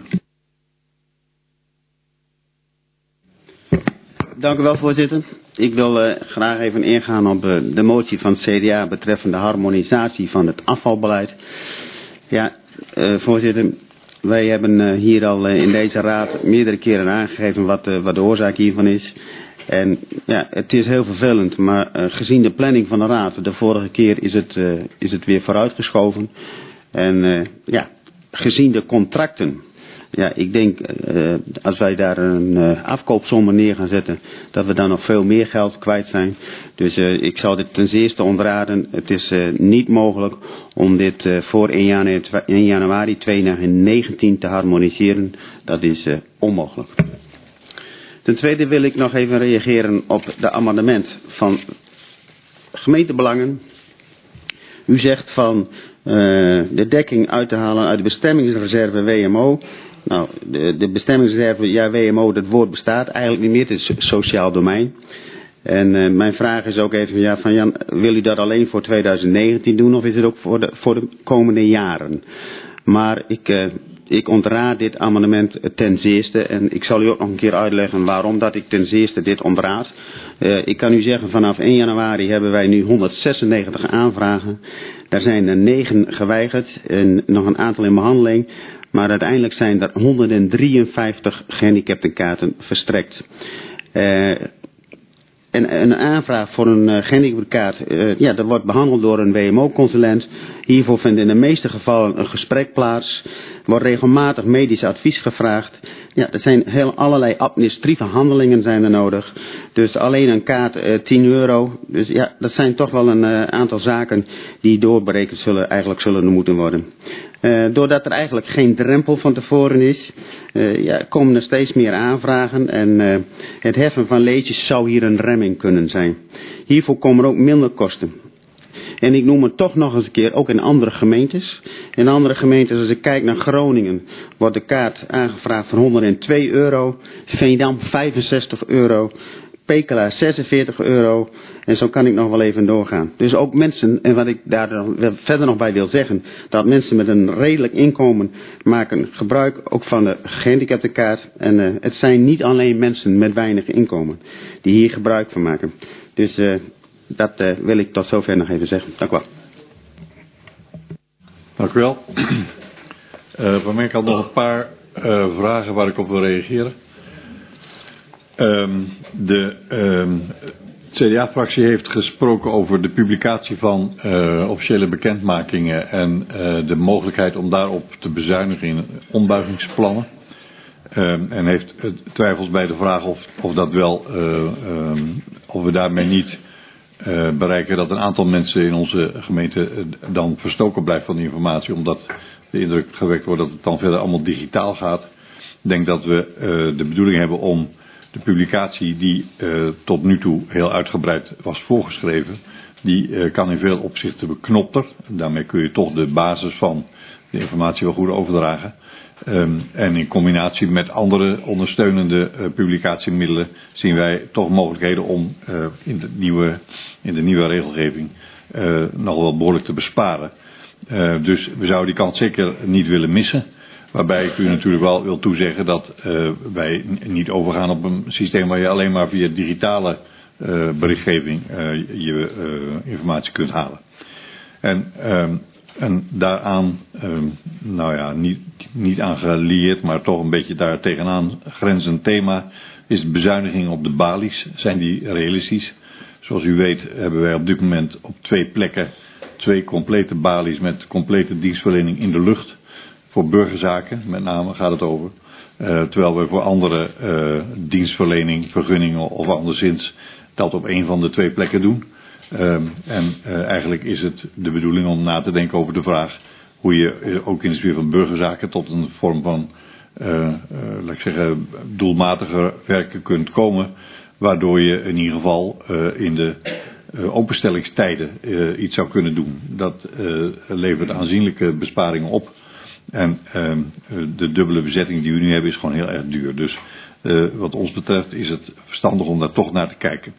Dank u wel, voorzitter. Ik wil graag even ingaan op de motie van het CDA betreffende harmonisatie van het afvalbeleid. Ja, voorzitter, wij hebben hier al in deze raad meerdere keren aangegeven wat de oorzaak hiervan is. En ja, het is heel vervelend, maar gezien de planning van de raad, de vorige keer is het weer vooruitgeschoven. En ja, gezien de contracten. Ja, ik denk, als wij daar een afkoopsom neer gaan zetten, dat we dan nog veel meer geld kwijt zijn. Dus ik zou dit ten zeerste ontraden. Het is niet mogelijk om dit voor 1 januari 2019 te harmoniseren. Dat is onmogelijk. Ten tweede wil ik nog even reageren op de amendement van gemeentebelangen. U zegt van de dekking uit te halen uit de bestemmingsreserve WMO. Nou, de bestemmingsreserve, ja, WMO, dat woord bestaat eigenlijk niet meer. Het is sociaal domein. En mijn vraag is ook even, ja, van Jan, wil u dat alleen voor 2019 doen of is het ook voor de komende jaren? Maar ik ontraad dit amendement ten zeerste en ik zal u ook nog een keer uitleggen waarom dat ik ten zeerste dit ontraad. Ik kan u zeggen, vanaf 1 januari hebben wij nu 196 aanvragen. Daar zijn er 9 geweigerd en nog een aantal in behandeling. Maar uiteindelijk zijn er 153 gehandicaptenkaarten verstrekt. En een aanvraag voor een gehandicaptenkaart, ja, dat wordt behandeld door een WMO-consulent. Hiervoor vindt in de meeste gevallen een gesprek plaats. Wordt regelmatig medisch advies gevraagd. Ja, er zijn allerlei administratieve handelingen zijn er nodig. Dus alleen een kaart 10 euro. Dus ja, dat zijn toch wel een aantal zaken die doorberekend zullen moeten worden. Doordat er eigenlijk geen drempel van tevoren is, ja, komen er steeds meer aanvragen en het heffen van leedjes zou hier een remming kunnen zijn. Hiervoor komen er ook minder kosten. En ik noem het toch nog eens een keer, ook in andere gemeentes. In andere gemeentes, als ik kijk naar Groningen, wordt de kaart aangevraagd voor 102 euro. Veendam 65 euro. Pekela 46 euro. En zo kan ik nog wel even doorgaan. Dus ook mensen, en wat ik daar verder nog bij wil zeggen, dat mensen met een redelijk inkomen maken gebruik ook van de gehandicaptenkaart. En het zijn niet alleen mensen met weinig inkomen die hier gebruik van maken. Dus dat wil ik tot zover nog even zeggen. Dank u wel. Dank u wel. Van mij kan nog een paar vragen waar ik op wil reageren. De CDA-fractie heeft gesproken over de publicatie van officiële bekendmakingen en de mogelijkheid om daarop te bezuinigen in ombuigingsplannen. En heeft twijfels bij de vraag of dat wel, of we daarmee niet bereiken dat een aantal mensen in onze gemeente dan verstoken blijft van die informatie, omdat de indruk gewekt wordt dat het dan verder allemaal digitaal gaat. Ik denk dat we de bedoeling hebben om de publicatie die tot nu toe heel uitgebreid was voorgeschreven, die kan in veel opzichten beknopter. Daarmee kun je toch de basis van de informatie wel goed overdragen. En in combinatie met andere ondersteunende publicatiemiddelen zien wij toch mogelijkheden om in de nieuwe regelgeving nog wel behoorlijk te besparen. Dus we zouden die kans zeker niet willen missen. Waarbij ik u natuurlijk wel wil toezeggen dat wij niet overgaan op een systeem waar je alleen maar via digitale berichtgeving je informatie kunt halen. En daaraan, nou ja, niet aan gelieerd, maar toch een beetje daar tegenaan grenzend thema is de bezuiniging op de balies. Zijn die realistisch? Zoals u weet hebben wij op dit moment op 2 plekken 2 complete balies met complete dienstverlening in de lucht. Voor burgerzaken, met name gaat het over. Terwijl we voor andere dienstverlening, vergunningen of anderszins dat op 1 van de 2 plekken doen. Eigenlijk is het de bedoeling om na te denken over de vraag hoe je ook in de sfeer van burgerzaken tot een vorm van, laat ik zeggen, doelmatiger werken kunt komen, waardoor je in ieder geval in de openstellingstijden iets zou kunnen doen. Dat levert aanzienlijke besparingen op. En de dubbele bezetting die we nu hebben is gewoon heel erg duur. Dus wat ons betreft is het verstandig om daar toch naar te kijken.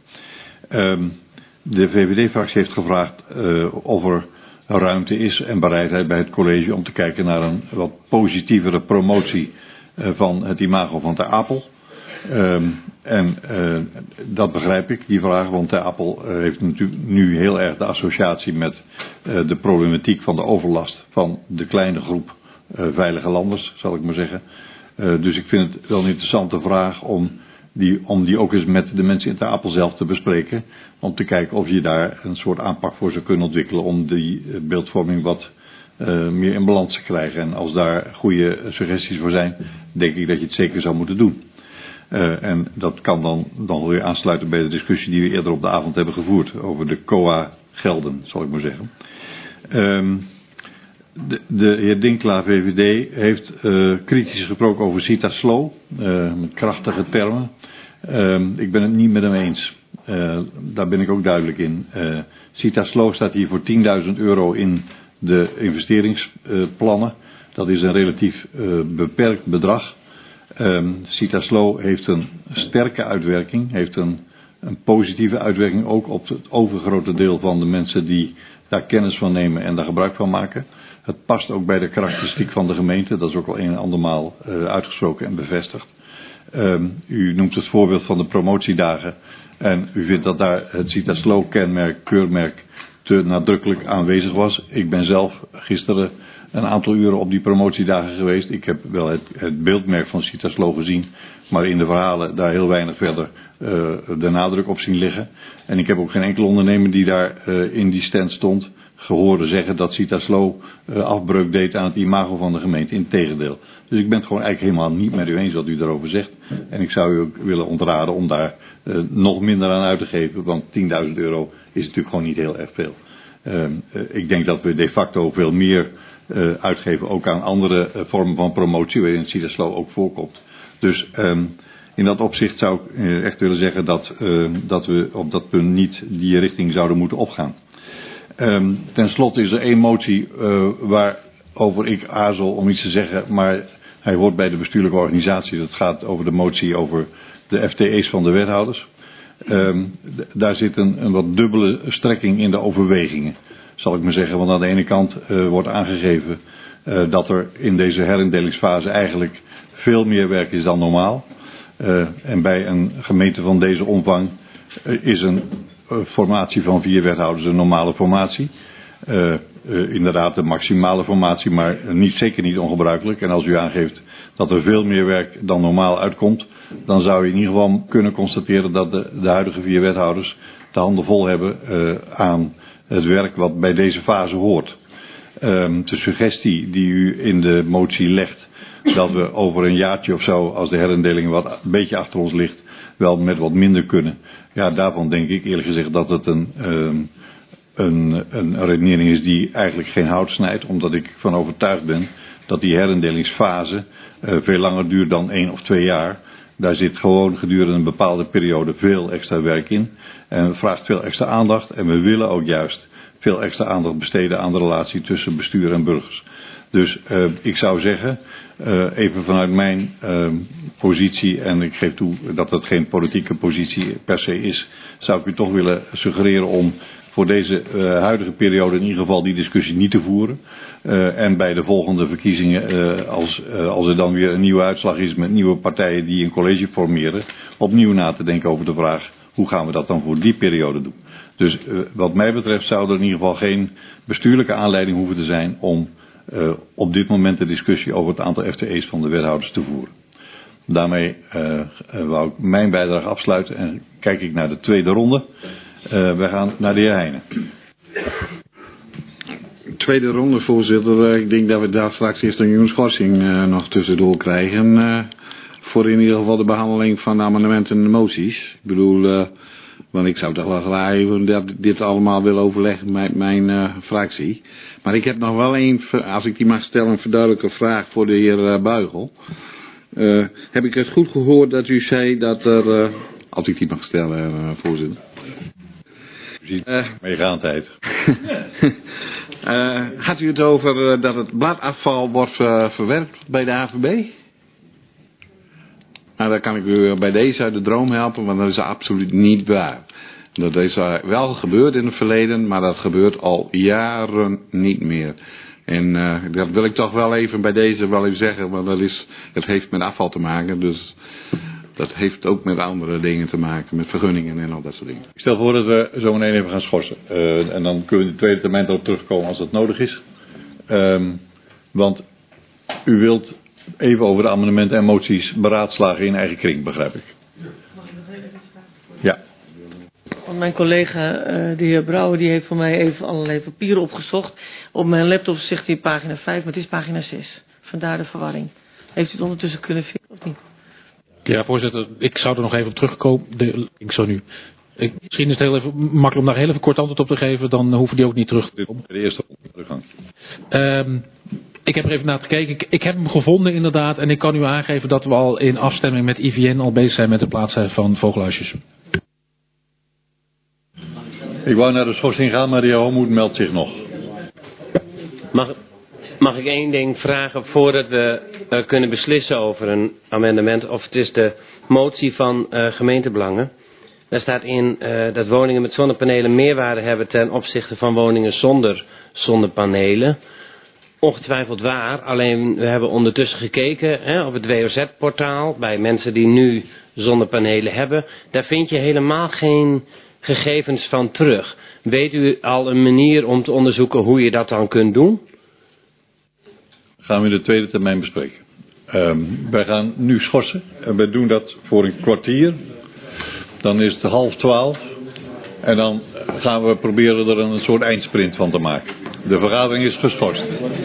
De VVD-fractie heeft gevraagd of er ruimte is en bereidheid bij het college om te kijken naar een wat positievere promotie van het imago van Ter Apel. Dat begrijp ik, die vraag, want Ter Apel heeft natuurlijk nu heel erg de associatie met de problematiek van de overlast van de kleine groep veilige landers, zal ik maar zeggen. Dus ik vind het wel een interessante vraag om die ook eens met de mensen in Ter Apel zelf te bespreken. Om te kijken of je daar een soort aanpak voor zou kunnen ontwikkelen om die beeldvorming wat meer in balans te krijgen. En als daar goede suggesties voor zijn, denk ik dat je het zeker zou moeten doen. En dat kan dan weer aansluiten bij de discussie die we eerder op de avond hebben gevoerd over de COA-gelden, zal ik maar zeggen. De heer Dinklaar, VVD, heeft kritisch gesproken over Citaslo, met krachtige termen. Ik ben het niet met hem eens. Daar ben ik ook duidelijk in. Citaslo staat hier voor €10.000 in de investeringsplannen. Dat is een relatief beperkt bedrag. Citaslo heeft een sterke uitwerking, heeft een positieve uitwerking ook op het overgrote deel van de mensen die daar kennis van nemen en daar gebruik van maken. Het past ook bij de karakteristiek van de gemeente, dat is ook al een en andermaal uitgesproken en bevestigd. U noemt het voorbeeld van de promotiedagen en u vindt dat daar het Citaslo-kenmerk, keurmerk, te nadrukkelijk aanwezig was. Ik ben zelf gisteren een aantal uren op die promotiedagen geweest. Ik heb wel het beeldmerk van Citaslo gezien, maar in de verhalen daar heel weinig verder de nadruk op zien liggen. En ik heb ook geen enkele ondernemer die daar in die stand stond gehoord zeggen dat Citaslo afbreuk deed aan het imago van de gemeente. Integendeel. Dus ik ben het gewoon eigenlijk helemaal niet met u eens wat u daarover zegt. En ik zou u ook willen ontraden om daar nog minder aan uit te geven, want €10.000 is natuurlijk gewoon niet heel erg veel. Ik denk dat we de facto veel meer uitgeven ook aan andere vormen van promotie waarin Citaslo ook voorkomt. Dus in dat opzicht zou ik echt willen zeggen dat we op dat punt niet die richting zouden moeten opgaan. Ten slotte is er één motie waarover ik aarzel om iets te zeggen, maar hij hoort bij de bestuurlijke organisatie. Dat gaat over de motie over de FTE's van de wethouders. Daar zit een wat dubbele strekking in de overwegingen, zal ik maar zeggen. Want aan de ene kant wordt aangegeven dat er in deze herindelingsfase eigenlijk veel meer werk is dan normaal. En bij een gemeente van deze omvang is een formatie van 4 wethouders een normale formatie. Inderdaad de maximale formatie, maar zeker niet ongebruikelijk. En als u aangeeft dat er veel meer werk dan normaal uitkomt, dan zou je in ieder geval kunnen constateren dat de huidige 4 wethouders de handen vol hebben aan het werk wat bij deze fase hoort. De suggestie die u in de motie legt, dat we over een jaartje of zo, als de herindeling een beetje achter ons ligt, wel met wat minder kunnen. Ja, daarvan denk ik eerlijk gezegd dat het een redenering is die eigenlijk geen hout snijdt, omdat ik van overtuigd ben dat die herindelingsfase veel langer duurt dan 1 of 2 jaar. Daar zit gewoon gedurende een bepaalde periode veel extra werk in en het vraagt veel extra aandacht en we willen ook juist veel extra aandacht besteden aan de relatie tussen bestuur en burgers. Dus ik zou zeggen, even vanuit mijn positie, en ik geef toe dat het geen politieke positie per se is, zou ik u toch willen suggereren om voor deze huidige periode in ieder geval die discussie niet te voeren. En bij de volgende verkiezingen, als er dan weer een nieuwe uitslag is met nieuwe partijen die een college formeren, opnieuw na te denken over de vraag, hoe gaan we dat dan voor die periode doen? Dus wat mij betreft zou er in ieder geval geen bestuurlijke aanleiding hoeven te zijn om op dit moment de discussie over het aantal FTE's van de wethouders te voeren. Daarmee wou ik mijn bijdrage afsluiten en kijk ik naar de tweede ronde. We gaan naar de heer Heijnen. Tweede ronde, voorzitter. Ik denk dat we daar straks eerst een schorsing nog tussendoor krijgen. Voor in ieder geval de behandeling van de amendementen en de moties. Ik bedoel, Want ik zou toch wel graag even dit allemaal willen overleggen met mijn fractie. Maar ik heb nog wel één, als ik die mag stellen, een verduidelijke vraag voor de heer Buigel. Heb ik het goed gehoord dat u zei dat er... als ik die mag stellen, voorzitter. U ziet meegaandheid. Gaat u het over dat het bladafval wordt verwerkt bij de AVB? Nou, dan kan ik u bij deze uit de droom helpen, want dat is absoluut niet waar. Dat is wel gebeurd in het verleden, maar dat gebeurt al jaren niet meer. En dat wil ik toch wel even bij deze wel even zeggen, want dat heeft met afval te maken. Dus dat heeft ook met andere dingen te maken, met vergunningen en al dat soort dingen. Ik stel voor dat we zo meteen even gaan schorsen. En dan kunnen we in de tweede termijn ook terugkomen als dat nodig is. Want u wilt even over de amendementen en moties beraadslagen in eigen kring, begrijp ik. Mag ik nog even iets vragen? Ja. Want mijn collega, de heer Brouwer, die heeft voor mij even allerlei papieren opgezocht. Op mijn laptop zegt hij pagina 5, maar het is pagina 6. Vandaar de verwarring. Heeft u het ondertussen kunnen vinden of niet? Ja, voorzitter, ik zou er nog even op terugkomen. Misschien is het heel even makkelijk om daar heel even kort antwoord op te geven, dan hoeven die ook niet terug te komen. De eerste teruggang. Ik heb er even naar gekeken. Ik heb hem gevonden inderdaad en ik kan u aangeven dat we al in afstemming met IVN al bezig zijn met het plaatsen van vogelhuisjes. Ik wou naar de schorsing gaan, maar de heer Homoed meldt zich nog. Mag ik één ding vragen voordat we kunnen beslissen over een amendement? Of het is de motie van gemeentebelangen. Daar staat in dat woningen met zonnepanelen meerwaarde hebben ten opzichte van woningen zonder zonnepanelen. Ongetwijfeld waar, alleen we hebben ondertussen gekeken op het WOZ-portaal bij mensen die nu zonnepanelen hebben. Daar vind je helemaal geen gegevens van terug. Weet u al een manier om te onderzoeken hoe je dat dan kunt doen? Gaan we in de tweede termijn bespreken. Wij gaan nu schorsen. En wij doen dat voor een kwartier. Dan is het 11:30. En dan gaan we proberen er een soort eindsprint van te maken. De vergadering is geschorst.